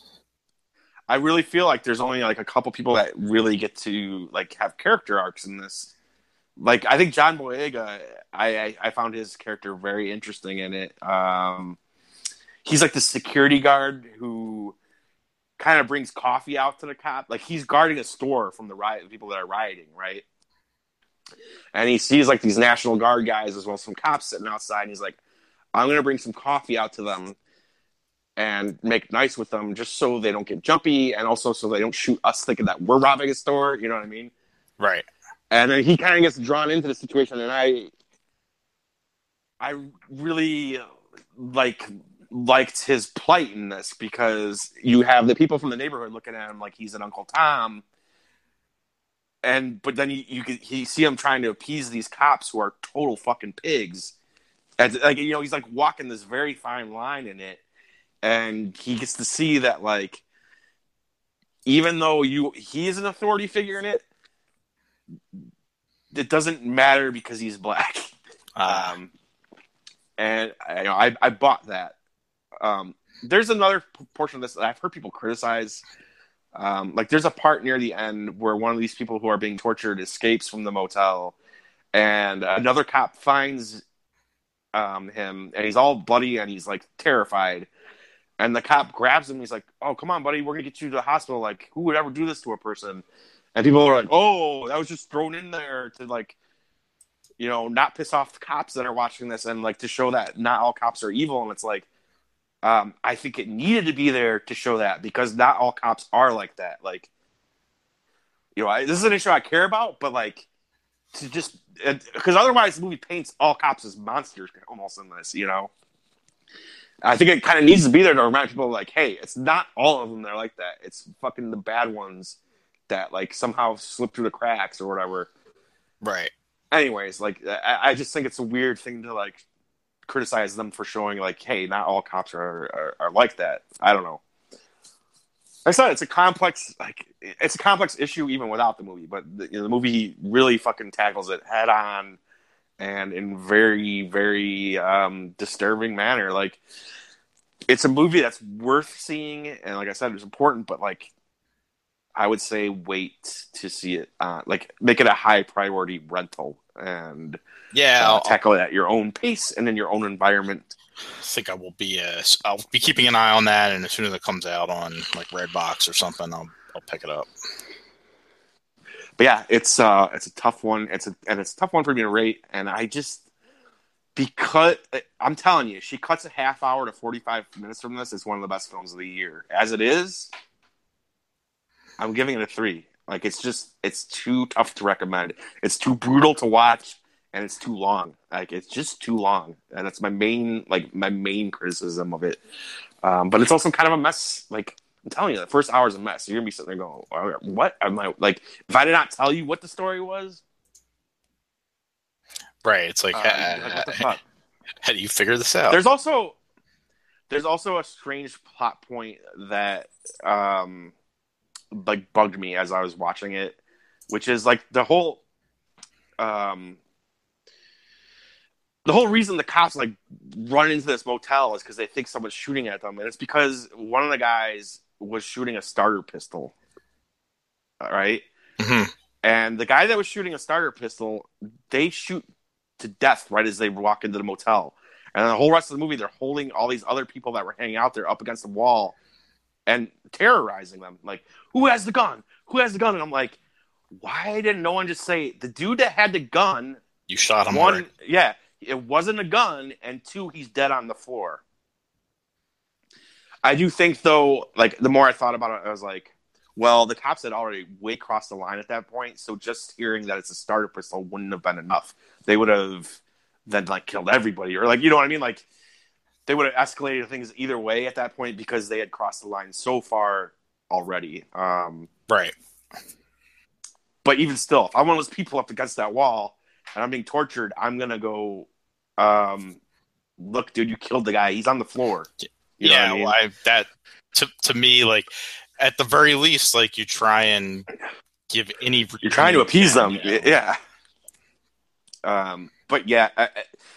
I really feel like there's only like a couple people that really get to like have character arcs in this. Like I think John Boyega, I, I I found his character very interesting in it. Um, he's like the security guard who kind of brings coffee out to the cop. Like he's guarding a store from the riot, the people that are rioting, right? And he sees like these National Guard guys as well as some cops sitting outside, and he's like, I'm going to bring some coffee out to them and make nice with them just so they don't get jumpy, and also so they don't shoot us thinking that we're robbing a store. You know what I mean? Right. And then he kind of gets drawn into the situation, and I I really like liked his plight in this, because you have the people from the neighborhood looking at him like he's an Uncle Tom, and but then you you, you see him trying to appease these cops who are total fucking pigs. And like, you know, he's like walking this very fine line in it, and he gets to see that like even though you he is an authority figure in it, it doesn't matter because he's black. Uh, um, and you know, I I bought that. Um, there's another portion of this that I've heard people criticize. Um, like there's a part near the end where one of these people who are being tortured escapes from the motel, and another cop finds um, him, and he's all bloody and he's like terrified. And the cop grabs him. And he's like, "Oh, come on, buddy, we're gonna get you to the hospital. Like, who would ever do this to a person?" And people are like, "Oh, that was just thrown in there to like, you know, not piss off the cops that are watching this, and like to show that not all cops are evil." And it's like, um, I think it needed to be there to show that, because not all cops are like that. Like, you know, I, this is an issue I care about, but like to just because otherwise the movie paints all cops as monsters almost in this. You know, I think it kind of needs to be there to remind people like, hey, it's not all of them that are like that. It's fucking the bad ones that like somehow slip through the cracks or whatever. Right. Anyways, like I, I just think it's a weird thing to like criticize them for showing like, hey, not all cops are are, are like that. I don't know. Like I said, it's a complex like it's a complex issue even without the movie, but the, you know, the movie really fucking tackles it head on and in very very um, disturbing manner. Like it's a movie that's worth seeing, and like I said, it's important, but like I would say wait to see it. Uh, like make it a high priority rental and yeah, uh, tackle it at your own pace and in your own environment. I think I will be. Uh, I'll be keeping an eye on that, and as soon as it comes out on like Redbox or something, I'll I'll pick it up. But yeah, it's uh, it's a tough one. It's a and it's a tough one for me to rate, and I just because I'm telling you, she cuts a half hour to forty-five minutes from this. It's one of the best films of the year. As it is, I'm giving it a three. Like, it's just, it's too tough to recommend. It's too brutal to watch, and it's too long. Like, it's just too long. And that's my main, like, my main criticism of it. Um, but it's also kind of a mess. Like, I'm telling you, the first hour is a mess. You're going to be sitting there going, what? I'm like, like, if I did not tell you what the story was. Right. It's like, uh, uh, like what the fuck? How do you figure this out? There's also, there's also a strange plot point that, um, like bugged me as I was watching it, which is like the whole, um, the whole reason the cops like run into this motel is because they think someone's shooting at them, and it's because one of the guys was shooting a starter pistol. All right, mm-hmm. And the guy that was shooting a starter pistol, they shoot to death right as they walk into the motel, and the whole rest of the movie they're holding all these other people that were hanging out there up against the wall and terrorizing them. Like, who has the gun? Who has the gun? And I'm like, why didn't no one just say the dude that had the gun? You shot him. One, right. yeah, it wasn't a gun, and two, he's dead on the floor. I do think, though, like, the more I thought about it, I was like, well, the cops had already way crossed the line at that point, so just hearing that it's a starter pistol wouldn't have been enough. They would have then, like, killed everybody, or, like, you know what I mean? Like, they would have escalated things either way at that point because they had crossed the line so far already. Um, right. But even still, if I'm one of those people up against that wall and I'm being tortured, I'm going to go, um, look, dude, you killed the guy. He's on the floor. You yeah, know what I mean? Well, I, that, to, to me, like, at the very least, like, you try and give any... You're trying to appease them. You know? Yeah. Um, but, yeah, I,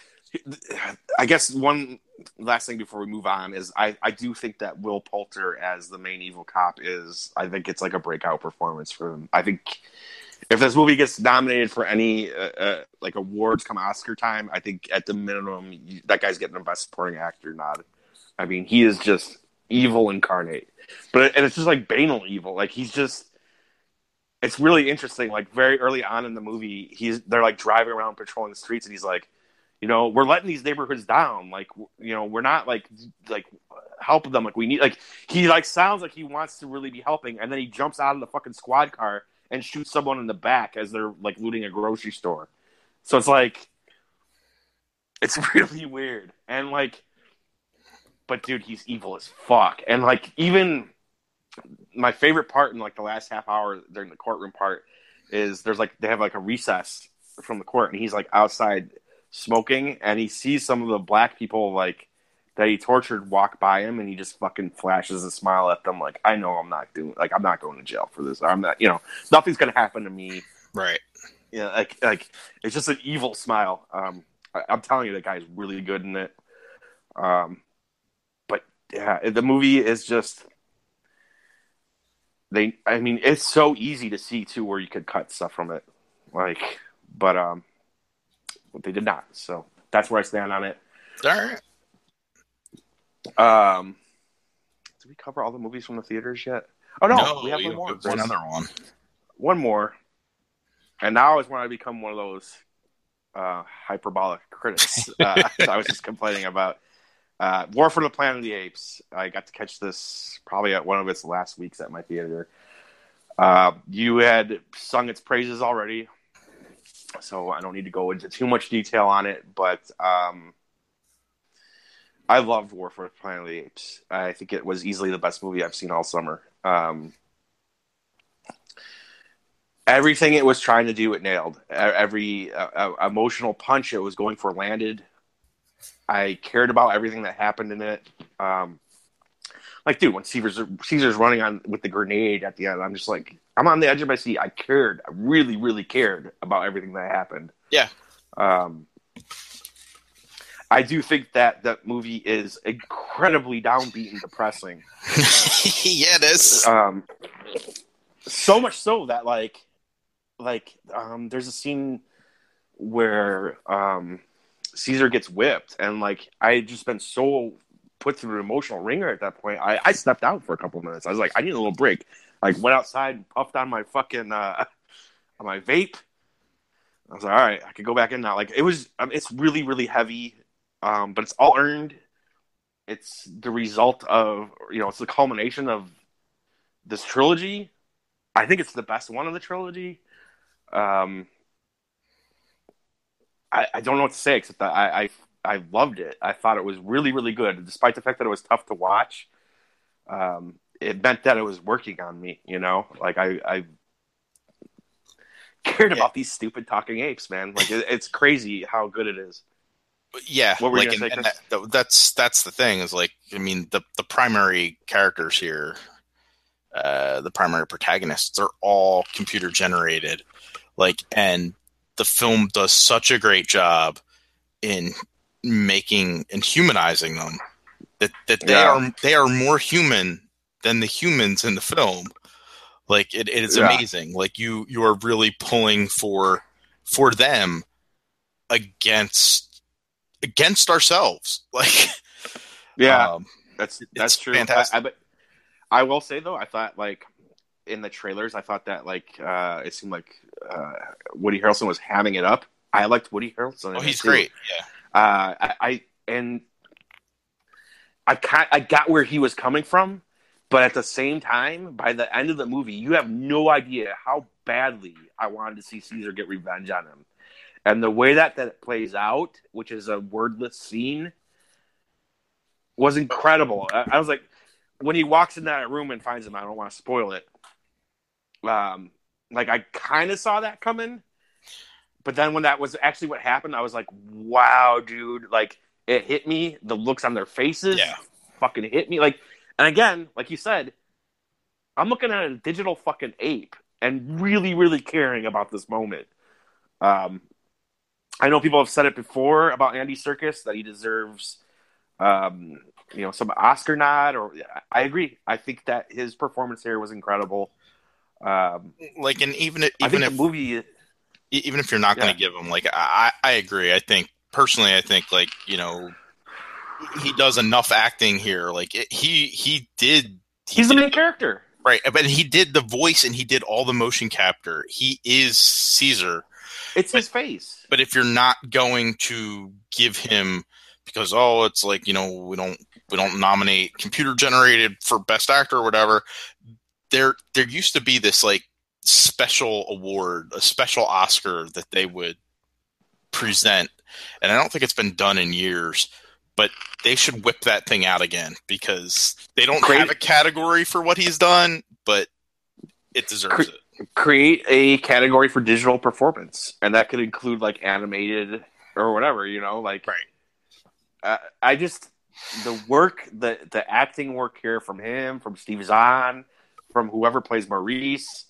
I guess one... last thing before we move on is I, I do think that Will Poulter as the main evil cop is, I think it's like a breakout performance for him. I think if this movie gets nominated for any uh, uh, like awards come Oscar time, I think at the minimum you, that guy's getting a best supporting actor nod. I mean, he is just evil incarnate, but and it's just like banal evil. Like he's just, it's really interesting. Like very early on in the movie, he's they're like driving around patrolling the streets, and he's like, you know, we're letting these neighborhoods down. Like, you know, we're not like like helping them. Like we need. Like he like sounds like he wants to really be helping, and then he jumps out of the fucking squad car and shoots someone in the back as they're like looting a grocery store. So it's like, it's really weird. And like, but dude, he's evil as fuck. And like, even my favorite part in like the last half hour during the courtroom part is there's like they have like a recess from the court, and he's like outside smoking, and he sees some of the black people like that he tortured walk by him, and he just fucking flashes a smile at them like, I know I'm not doing like I'm not going to jail for this. I'm not, you know, nothing's gonna happen to me. Right. Yeah, like like it's just an evil smile. Um, I, I'm telling you, that guy's really good in it. Um, but yeah, the movie is just they. I mean, it's so easy to see too where you could cut stuff from it, like, but um. They did not, so that's where I stand on it. All right. Um, did we cover all the movies from the theaters yet? Oh no, no we have you, one more. One There's other one. One more, and now is when I become one of those uh, hyperbolic critics. uh, I was just complaining about uh, War for the Planet of the Apes. I got to catch this probably at one of its last weeks at my theater. Uh, you had sung its praises already, so I don't need to go into too much detail on it, but um, I loved War for the Planet of the Apes. I think it was easily the best movie I've seen all summer. Um, everything it was trying to do, it nailed. Every uh, uh, emotional punch it was going for landed. I cared about everything that happened in it. Um, like, dude, when Caesar's, Caesar's running on with the grenade at the end, I'm just like, I'm on the edge of my seat. I cared. I really, really cared about everything that happened. Yeah. Um, I do think that that movie is incredibly downbeat and depressing. Yeah, it is. Um, so much so that, like, like um, there's a scene where um, Caesar gets whipped, and, like, I had just been so put through an emotional ringer at that point. I, I stepped out for a couple of minutes. I was like, I need a little break. Like, went outside and puffed on my fucking, uh, on my vape. I was like, all right, I could go back in now. Like it was, um, it's really, really heavy, um, but it's all earned. It's the result of, you know, it's the culmination of this trilogy. I think it's the best one of the trilogy. Um, I, I don't know what to say except that I, I I loved it. I thought it was really, really good, despite the fact that it was tough to watch. Um, it meant that it was working on me. You know, like I, I cared Yeah. about these stupid talking apes, man. Like it, it's crazy how good it is. Yeah, What were you like gonna and, say, and Chris? that, that's that's the thing is like I mean the the primary characters here, uh, the primary protagonists are all computer generated, like and the film does such a great job in making and humanizing them that that they Yeah, are they are more human than the humans in the film. Like it, it is yeah, amazing. Like you you are really pulling for for them against against ourselves. Like, yeah. um, That's it's that's true. I, I fantastic. but I will say though, I thought like in the trailers, I thought that like uh, it seemed like uh, Woody Harrelson was hamming it up. I liked Woody Harrelson Oh, in it he's too. great. Yeah. Uh, I, I and I kind I got where he was coming from, but at the same time, by the end of the movie, you have no idea how badly I wanted to see Caesar get revenge on him, and the way that that plays out, which is a wordless scene, was incredible. I, I was like, when he walks in that room and finds him, I don't want to spoil it. Um, like I kind of saw that coming, but then when that was actually what happened, I was like, wow, dude, like it hit me. The looks on their faces Yeah. fucking hit me. Like, and again, like you said, I'm looking at a digital fucking ape and really, really caring about this moment. Um, I know people have said it before about Andy Serkis that he deserves, um, you know, some Oscar nod. Or I agree. I think that his performance here was incredible. Um, Like, and even if, I even think the if movie, even if you're not going yeah, to give him, like, I I agree. I think personally, I think like you know he does enough acting here. Like it, he he did he he's the did main character. right, but he did the voice and he did all the motion capture. He is Caesar. It's But his face. but if you're not going to give him because oh it's like you know we don't we don't nominate computer generated for best actor or whatever, there there used to be this like special award, a special Oscar that they would present, and I don't think it's been done in years, but they should whip that thing out again because they don't Create, have a category for what he's done, but it deserves cre- it. create a category for digital performance, and that could include like animated or whatever. You know, like Right. uh, I just the work, the the acting work here from him, from Steve Zahn, from whoever plays Maurice.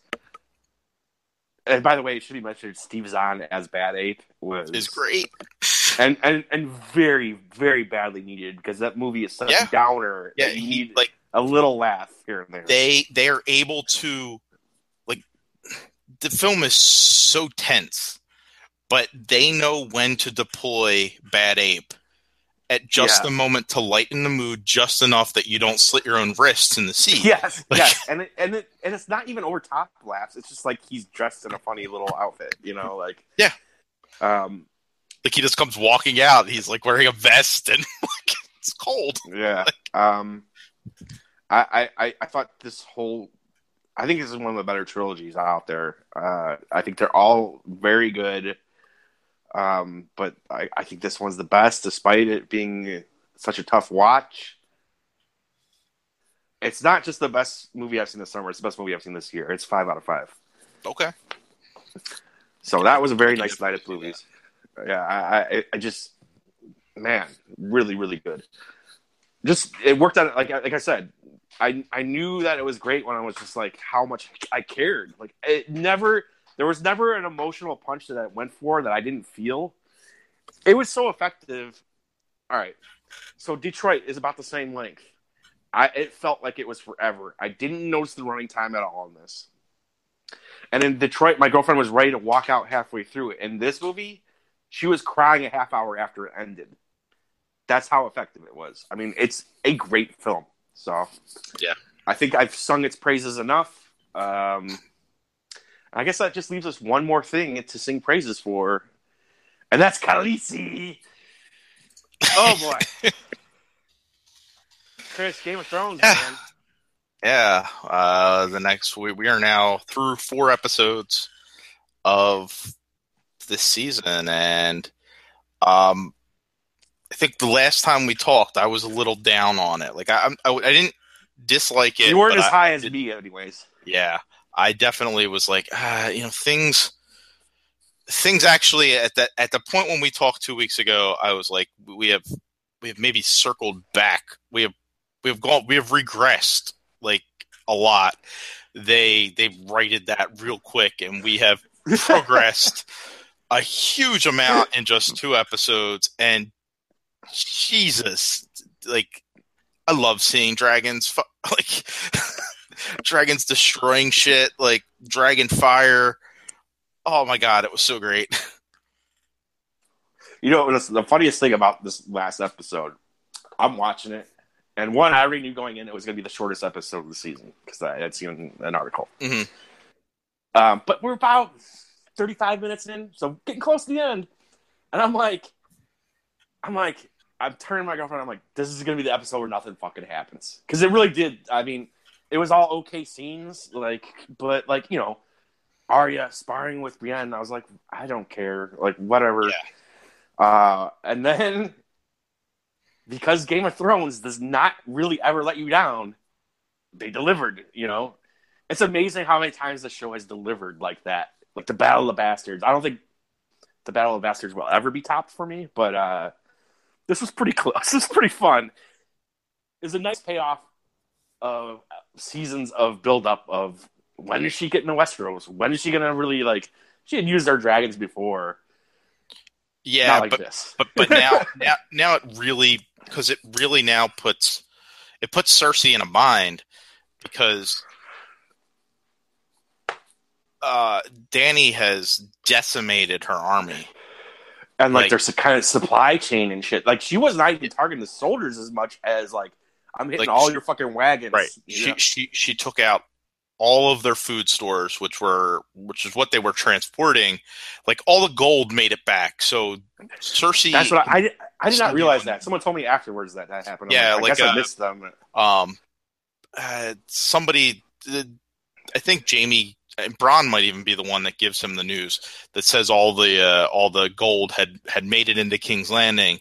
And by the way, it should be mentioned Steve Zahn as Bad Ape was Is great. and and and very very badly needed because that movie is such Yeah. a downer Yeah, that you he need like a little laugh here and there. they they are able to like the film is so tense, but they know when to deploy Bad Ape at just Yeah. the moment to lighten the mood just enough that you don't slit your own wrists in the seat. Yes, Like, yes, and it, and it, and it's not even over top laughs. It's just like he's dressed in a funny little outfit, you know, like Yeah. um, like he just comes walking out. He's like wearing a vest and like it's cold. yeah. Um, I, I, I thought this whole, I think this is one of the better trilogies out there. Uh, I think they're all very good. Um, but I, I think this one's the best, despite it being such a tough watch. It's not just the best movie I've seen this summer; it's the best movie I've seen this year. It's five out of five. Okay. So that was a very I can nice night of definitely see movies. Yeah, I, I, I just, man, really, really good. Just it worked out. Like, like I said, I, I knew that it was great when I was just like how much I cared. Like, it never, there was never an emotional punch that I went for that I didn't feel. It was so effective. All right, so Detroit is about the same length. I it felt like it was forever. I didn't notice the running time at all in this. And in Detroit, my girlfriend was ready to walk out halfway through it. In this movie, she was crying a half hour after it ended. That's how effective it was. I mean, it's a great film. So, Yeah. I think I've sung its praises enough. Um, I guess that just leaves us one more thing to sing praises for, and that's Khaleesi. Oh boy, Chris, Game of Thrones, Yeah. man. Yeah. Uh, the next we we are now through four episodes of this season, and um, I think the last time we talked, I was a little down on it. Like I, I, I didn't dislike it. You weren't as I, high as it, me, anyways. Yeah, I definitely was like, ah, you know, things, things actually at that at the point when we talked two weeks ago, I was like, we have, we have maybe circled back. We have, we have gone, we have regressed like a lot. They they righted that real quick, and we have progressed a huge amount in just two episodes. And Jesus, like, I love seeing dragons, like, dragons destroying shit, like, dragon fire. Oh my god, it was so great. You know, the funniest thing about this last episode, I'm watching it, and one, I already knew going in it was going to be the shortest episode of the season, because I had seen an article. Mm-hmm. Um, but we're about thirty-five minutes in, so getting close to the end. And I'm like, I'm like, I'm turning to my girlfriend, I'm like, this is going to be the episode where nothing fucking happens. Because it really did. I mean, it was all okay scenes, like, but, like, you know, Arya sparring with Brienne, I was like, I don't care. Like, whatever. Yeah. Uh, and then, because Game of Thrones does not really ever let you down, they delivered, you know? It's amazing how many times the show has delivered like that. Like the Battle of the Bastards. I don't think the Battle of the Bastards will ever be topped for me, but uh, this was pretty close. This was pretty fun. It's a nice payoff of seasons of build-up of when is she getting to Westeros? When is she going to really, like, she had used their dragons before. Yeah, Not like but, this. but but now now now it really, because it really now puts it puts Cersei in a bind, because uh, Dany has decimated her army. And, like, Like- there's a kind of supply chain and shit. Like, she was not even targeting the soldiers as much as, like, I'm hitting Like, all she- your fucking wagons. Right. you She know? she she took out all of their food stores, which were which is what they were transporting. Like, all the gold made it back. So Cersei, That's what I, I, I did not Somebody realize on- that. Someone told me afterwards that that happened. I'm Yeah, like, I like, guess I uh, missed them. um, uh, somebody, uh, I think Jamie and Bronn might even be the one that gives him the news that says all the uh, all the gold had had made it into King's Landing,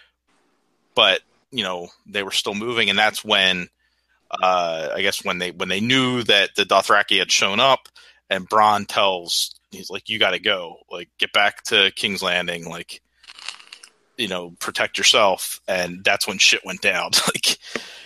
but you know they were still moving, and that's when. Uh, I guess when they when they knew that the Dothraki had shown up, and Bronn tells he's like, "You got to go, like get back to King's Landing, like you know, protect yourself." And that's when shit went down. like,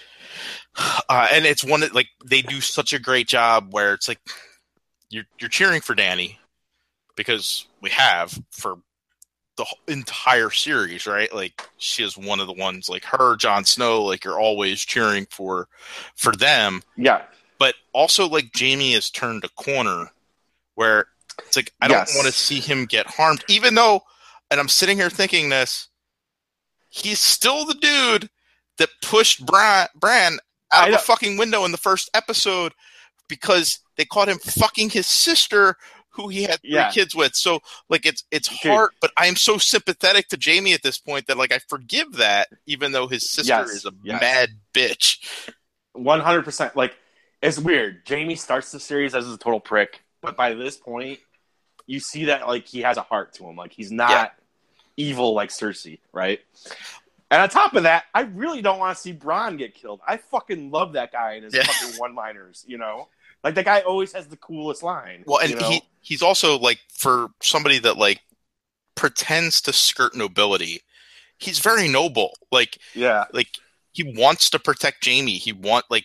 uh, and it's one that like they do such a great job where it's like you're you're cheering for Dany because we have for the whole entire series, right? Like she is one of the ones, like her, Jon Snow, like you're always cheering for for them. Yeah. But also like Jaime has turned a corner where it's like I Yes. don't want to see him get harmed, even though, and I'm sitting here thinking this, he's still the dude that pushed Bran, Bran out I of know. a fucking window in the first episode because they caught him fucking his sister, who he had three Yeah. kids with. So like it's it's Dude. hard, but I am so sympathetic to Jaime at this point that like I forgive that, even though his sister Yes, is a yes. mad bitch. one hundred percent. Like, it's weird. Jamie starts the series as a total prick, but by this point, you see that, like, he has a heart to him. Like, he's not Yeah. evil like Cersei, right? And on top of that, I really don't want to see Bronn get killed. I fucking love that guy and his Yeah. fucking one-liners, you know? Like, that guy always has the coolest line. Well, and you know? he he's also like for somebody that like pretends to skirt nobility, he's very noble. Like Yeah. like he wants to protect Jaime. He want like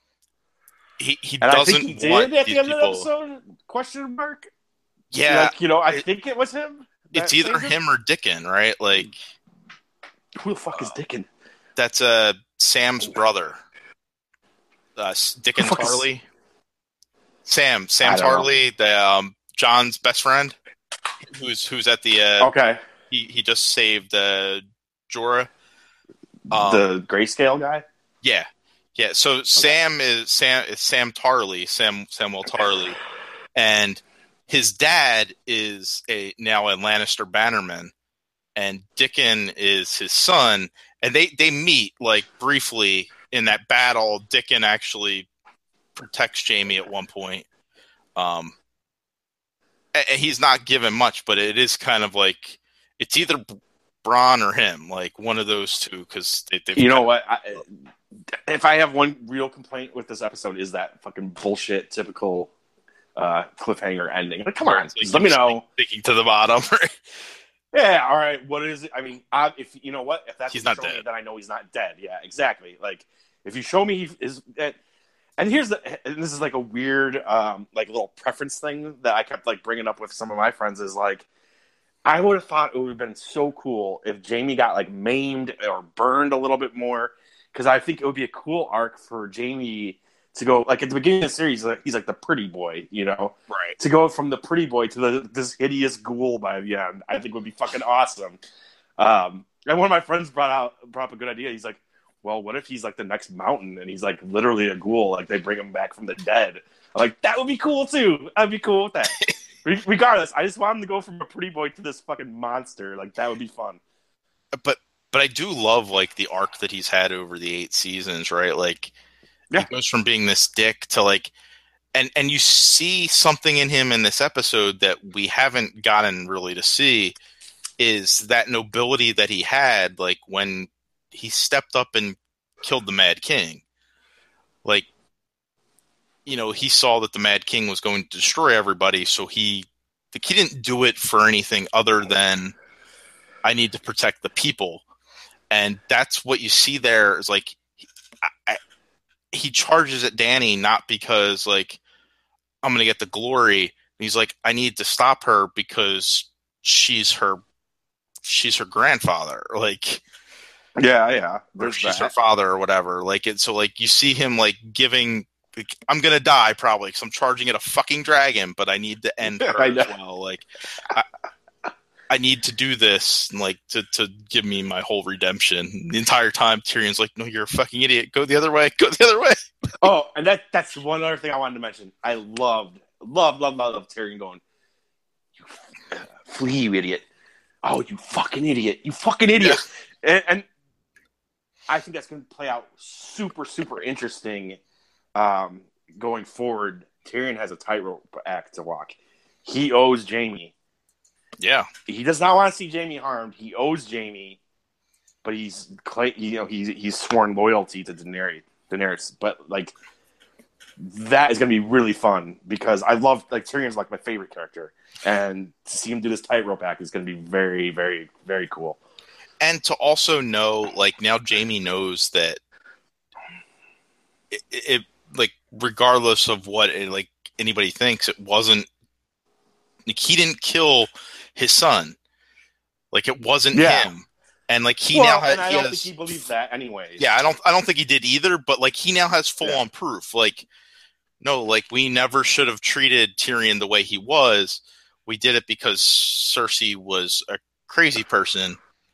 he he And I doesn't think he did want at these the end people. of the episode, question mark? Yeah, Like, you know, I it- think it was him. it's that either saved him or Dickon, right? Like Who the fuck is Dickon? that's uh Sam's brother, uh, Dickon Who the fuck is- Tarley. Sam, Sam I don't know. Tarley, the um, John's best friend, who's who's at the uh, Okay. he he just saved uh, Jorah. Um, the grayscale guy? Yeah, yeah. So Sam is Sam is Sam Tarley, Sam Samuel Tarley, and his dad is a now a Lannister bannerman, and Dickon is his son, and they, they meet like briefly in that battle. Dickon actually protects Jaime at one point. Um, and he's not given much, but it is kind of like it's either Bronn or him, like one of those two. Because they, you know what, I, if I have one real complaint with this episode, is that fucking bullshit typical uh, cliffhanger ending. Like, come on, like, just let me know. Sticking to the bottom. Yeah, all right. What is it? I mean, I, if you know what, if that's he's what not you show dead, me, then I know he's not dead. Yeah, exactly. Like if you show me he is dead. And here's the, and this is like a weird, um, like little preference thing that I kept like bringing up with some of my friends is like, I would have thought it would have been so cool if Jaime got like maimed or burned a little bit more, because I think it would be a cool arc for Jaime to go like at the beginning of the series, like, he's like the pretty boy, you know, right? To go from the pretty boy to the, this hideous ghoul by the end, I think would be fucking awesome. Um, and one of my friends brought out brought up a good idea. He's like, well, what if he's like the next mountain and he's like literally a ghoul, like they bring him back from the dead? I'm like, that would be cool too. I'd be cool with that. Re- regardless, I just want him to go from a pretty boy to this fucking monster. Like that would be fun. But but I do love like the arc that he's had over the eight seasons, right? Like yeah. He goes from being this dick to like, and and you see something in him in this episode that we haven't gotten really to see, is that nobility that he had, like when he stepped up and killed the Mad King. Like, you know, he saw that the Mad King was going to destroy everybody, so he like, he didn't do it for anything other than I need to protect the people. And that's what you see there is like I, I, he charges at Dany not because like I'm going to get the glory. He's like, I need to stop her because she's her she's her grandfather. Like Yeah, yeah. Or she's that. her father or whatever. Like it, so like you see him like giving. Like, I'm gonna die probably because I'm charging at a fucking dragon, but I need to end her as well. Like I, I need to do this, like to to give me my whole redemption. The entire time, Tyrion's like, "No, you're a fucking idiot. Go the other way. Go the other way." Oh, and that that's one other thing I wanted to mention. I loved, love, love, love, love Tyrion going, "You flee, you idiot! Oh, you fucking idiot! You fucking idiot!" Yeah. And, and I think that's going to play out super, super interesting um, going forward. Tyrion has a tightrope act to walk. He owes Jaime. Yeah, he does not want to see Jaime harmed. He owes Jaime, but he's you know he's he's sworn loyalty to Daenerys. Daenerys, but like that is going to be really fun because I love like Tyrion's like my favorite character, and to see him do this tightrope act is going to be very, very, very cool. And to also know, like, now Jaime knows that it, it like, regardless of what, it, like, anybody thinks, it wasn't, like, he didn't kill his son. Like, it wasn't yeah. him. And, like, he well, now has... And I he don't has, think he believes that anyways. Yeah, I don't, I don't think he did either, but, like, he now has full-on yeah. proof. Like, no, like, we never should have treated Tyrion the way he was. We did it because Cersei was a crazy person.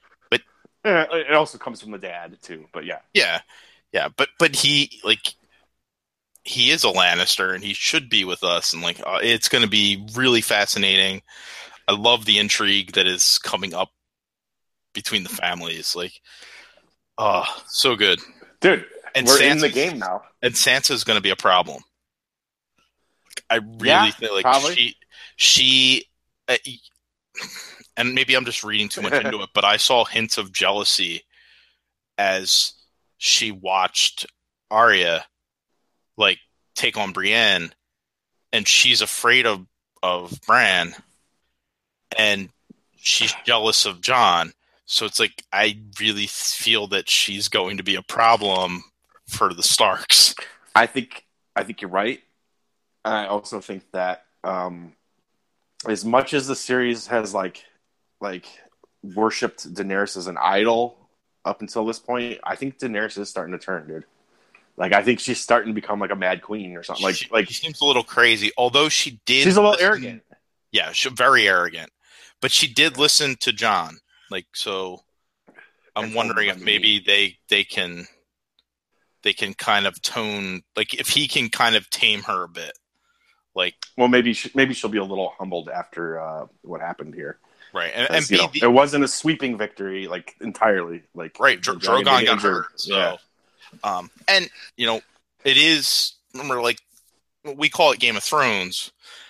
It also comes from the dad too, but yeah, yeah, yeah. But but he like he is a Lannister, and he should be with us, and like uh, it's going to be really fascinating. I love the intrigue that is coming up between the families. Like, oh, so good, dude. And we're Sansa's, in the game now, and Sansa's going to be a problem. I really yeah, think like probably. she she. Uh, And maybe I'm just reading too much into it, but I saw hints of jealousy as she watched Arya, like, take on Brienne, and she's afraid of, of Bran, and she's jealous of Jon. So it's like, I really feel that she's going to be a problem for the Starks. I think, I think you're right. I also think that um, as much as the series has, like, like worshipped Daenerys as an idol up until this point, I think Daenerys is starting to turn, dude. Like, I think she's starting to become like a mad queen or something. Like, she, like she seems a little crazy. Although she did, she's a little listen, arrogant. Yeah, she's very arrogant. But she did listen to Jon. Like, so I'm wondering if maybe they they can they can kind of tone, like, if he can kind of tame her a bit. Like, well, maybe she, maybe she'll be a little humbled after uh, what happened here. Right, and, and you B, know, the, it wasn't a sweeping victory, like entirely. Like right, Dr- Drogon got injured. hurt, so yeah. um, and you know, it is remember like we call it Game of Thrones,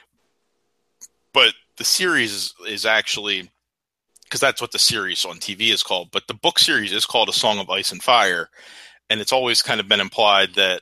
but the series is, is actually because that's what the series on T V is called. But the book series is called A Song of Ice and Fire, and it's always kind of been implied that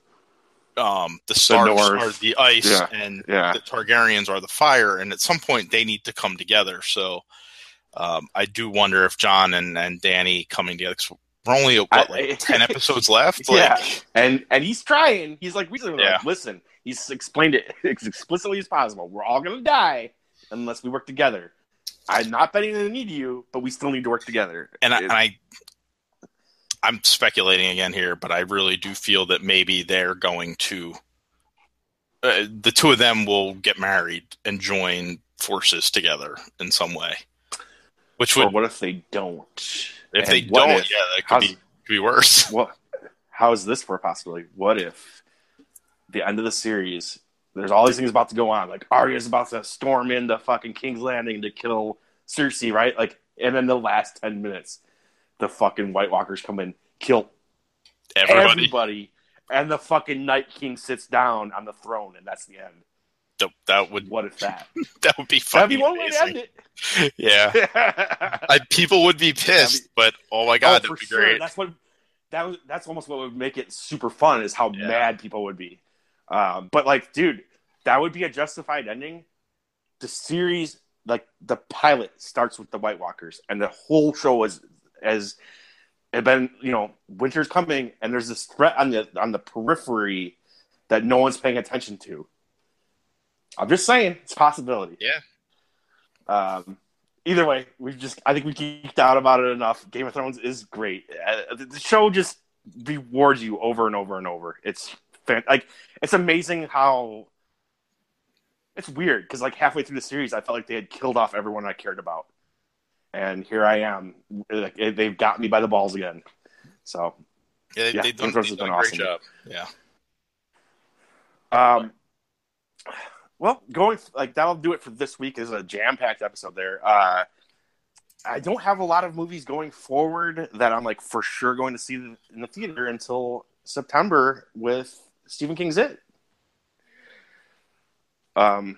um, the Starks the are the ice yeah. and yeah. the Targaryens are the fire, and at some point they need to come together. So. Um, I do wonder if John and, and Danny coming together. Cause we're only at, what, like I, ten episodes left. Like, yeah, and and he's trying. He's like, recently, yeah. like, listen. He's explained it as explicitly as possible. We're all gonna die unless we work together. I'm not betting they need you, but we still need to work together. And I, and I, I'm speculating again here, but I really do feel that maybe they're going to. Uh, the two of them will get married and join forces together in some way. Which would, or what if they don't? If and they don't, if, yeah, that could be, could be worse. Well, how is this for a possibility? What if the end of the series, there's all these things about to go on, like Arya's about to storm into fucking King's Landing to kill Cersei, right? Like, and then the last ten minutes, the fucking White Walkers come in, kill everybody, everybody and the fucking Night King sits down on the throne, and that's the end. That, that would. What if that? That would be fucking. That'd be one amazing. way to end it. Yeah, I, people would be pissed, be, but oh my god, oh, that'd be sure. great. That's what. That was. That's almost what would make it super fun. Is how yeah. mad people would be. Um, but like, dude, that would be a justified ending. The series, like the pilot, starts with the White Walkers, and the whole show is as it been. You know, winter's coming, and there's this threat on the on the periphery that no one's paying attention to. I'm just saying, it's a possibility. Yeah. Um, either way, we've just, I think we geeked out about it enough. Game of Thrones is great. Uh, the show just rewards you over and over and over. It's fan- like, it's amazing how, it's weird, because like halfway through the series, I felt like they had killed off everyone I cared about. And here I am. Like, they've got me by the balls again. So, yeah, they, yeah they've done, Game of Thrones they've has done been a great awesome. job. Yeah. Um, Well, going like that'll do it for this week. Is a jam-packed episode there. Uh, I don't have a lot of movies going forward that I'm like for sure going to see in the theater until September with Stephen King's It. Um.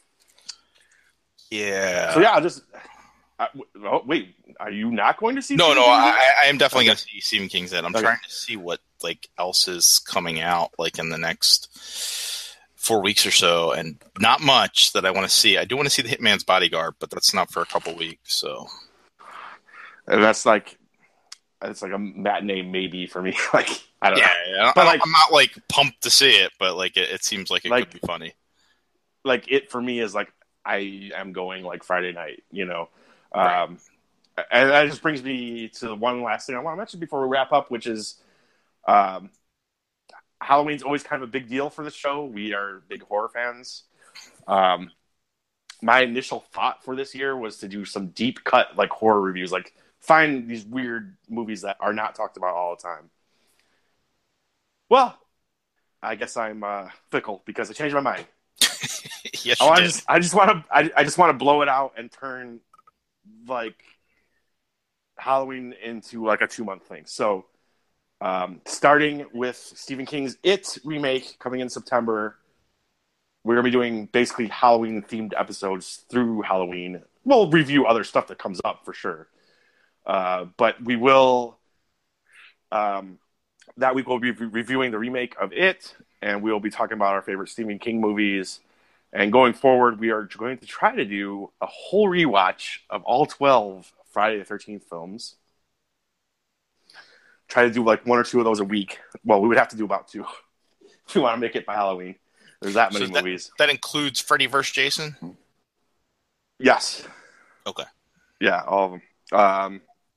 Yeah. So yeah, I'll just. I, oh wait, are you not going to see? No, Stephen no, King's I, It? I am definitely okay. going to see Stephen King's It. I'm okay. trying to see what like else is coming out like in the next four weeks or so, and not much that I want to see. I do want to see The Hitman's Bodyguard, but that's not for a couple weeks. So, and that's like, it's like a matinee maybe for me. Like I don't yeah, know, yeah. but I, like I'm not like pumped to see it, but like it, it seems like it like, could be funny. Like it for me is like I am going like Friday night, you know, right. um, and that just brings me to one last thing I want to mention before we wrap up, which is, um. Halloween's always kind of a big deal for the show. We are big horror fans. Um, my initial thought for this year was to do some deep cut like horror reviews, like find these weird movies that are not talked about all the time. Well, I guess I'm uh, fickle because I changed my mind. Yes, I you want did. just I just want to I, I just want to blow it out and turn like Halloween into like a two month thing. So. Um, starting with Stephen King's It remake coming in September, we're going to be doing basically Halloween-themed episodes through Halloween. We'll review other stuff that comes up for sure. Uh, but we will, um, that week we'll be re- reviewing the remake of It, and we'll be talking about our favorite Stephen King movies. And going forward, we are going to try to do a whole rewatch of all twelve Friday the thirteenth films. Try to do like one or two of those a week. Well, we would have to do about two if we want to make it by Halloween. There's that many so that, movies. That includes Freddy versus. Jason? Yes. Okay. Yeah, all of them. Um,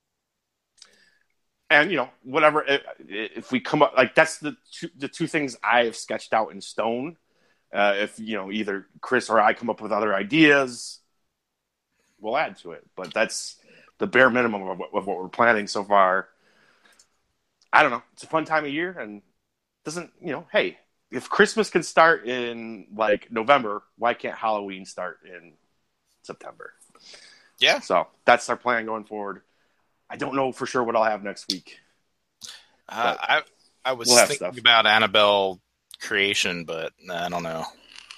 and, you know, whatever. If we come up, like, that's the two, the two things I've sketched out in stone. Uh, if, you know, either Chris or I come up with other ideas, we'll add to it. But that's the bare minimum of what, of what we're planning so far. I don't know. It's a fun time of year, and doesn't, you know, hey, if Christmas can start in like November, why can't Halloween start in September? Yeah. So that's our plan going forward. I don't know for sure what I'll have next week. Uh, I I was we'll thinking stuff. about Annabelle Creation, but I don't know.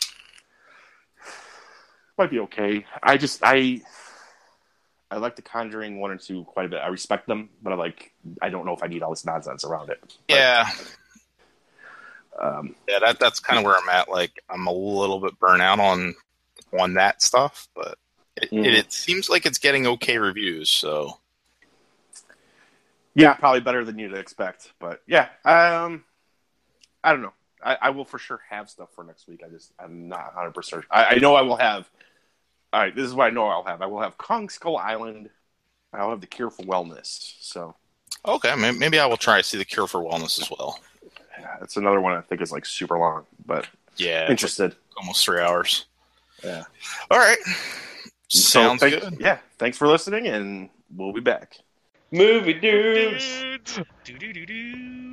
Might be okay. I just I I like The Conjuring one and two quite a bit. I respect them, but I like I don't know if I need all this nonsense around it. But, yeah. Um, yeah, that that's kind of where I'm at. Like, I'm a little bit burnt out on on that stuff, but it, mm. it, it seems like it's getting okay reviews. So, yeah, probably better than you'd expect. But yeah, um, I don't know. I, I will for sure have stuff for next week. I just I'm not one hundred percent. I, I know I will have. All right, this is what I know I'll have. I will have Kong Skull Island. I'll have The Cure for Wellness. So, okay, maybe I will try to see The Cure for Wellness as well. Yeah, it's another one I think is like super long, but yeah, interested. Like almost three hours. Yeah. All right. So Sounds thank, good. Yeah. Thanks for listening, and we'll be back. Movie dudes. Do do do do.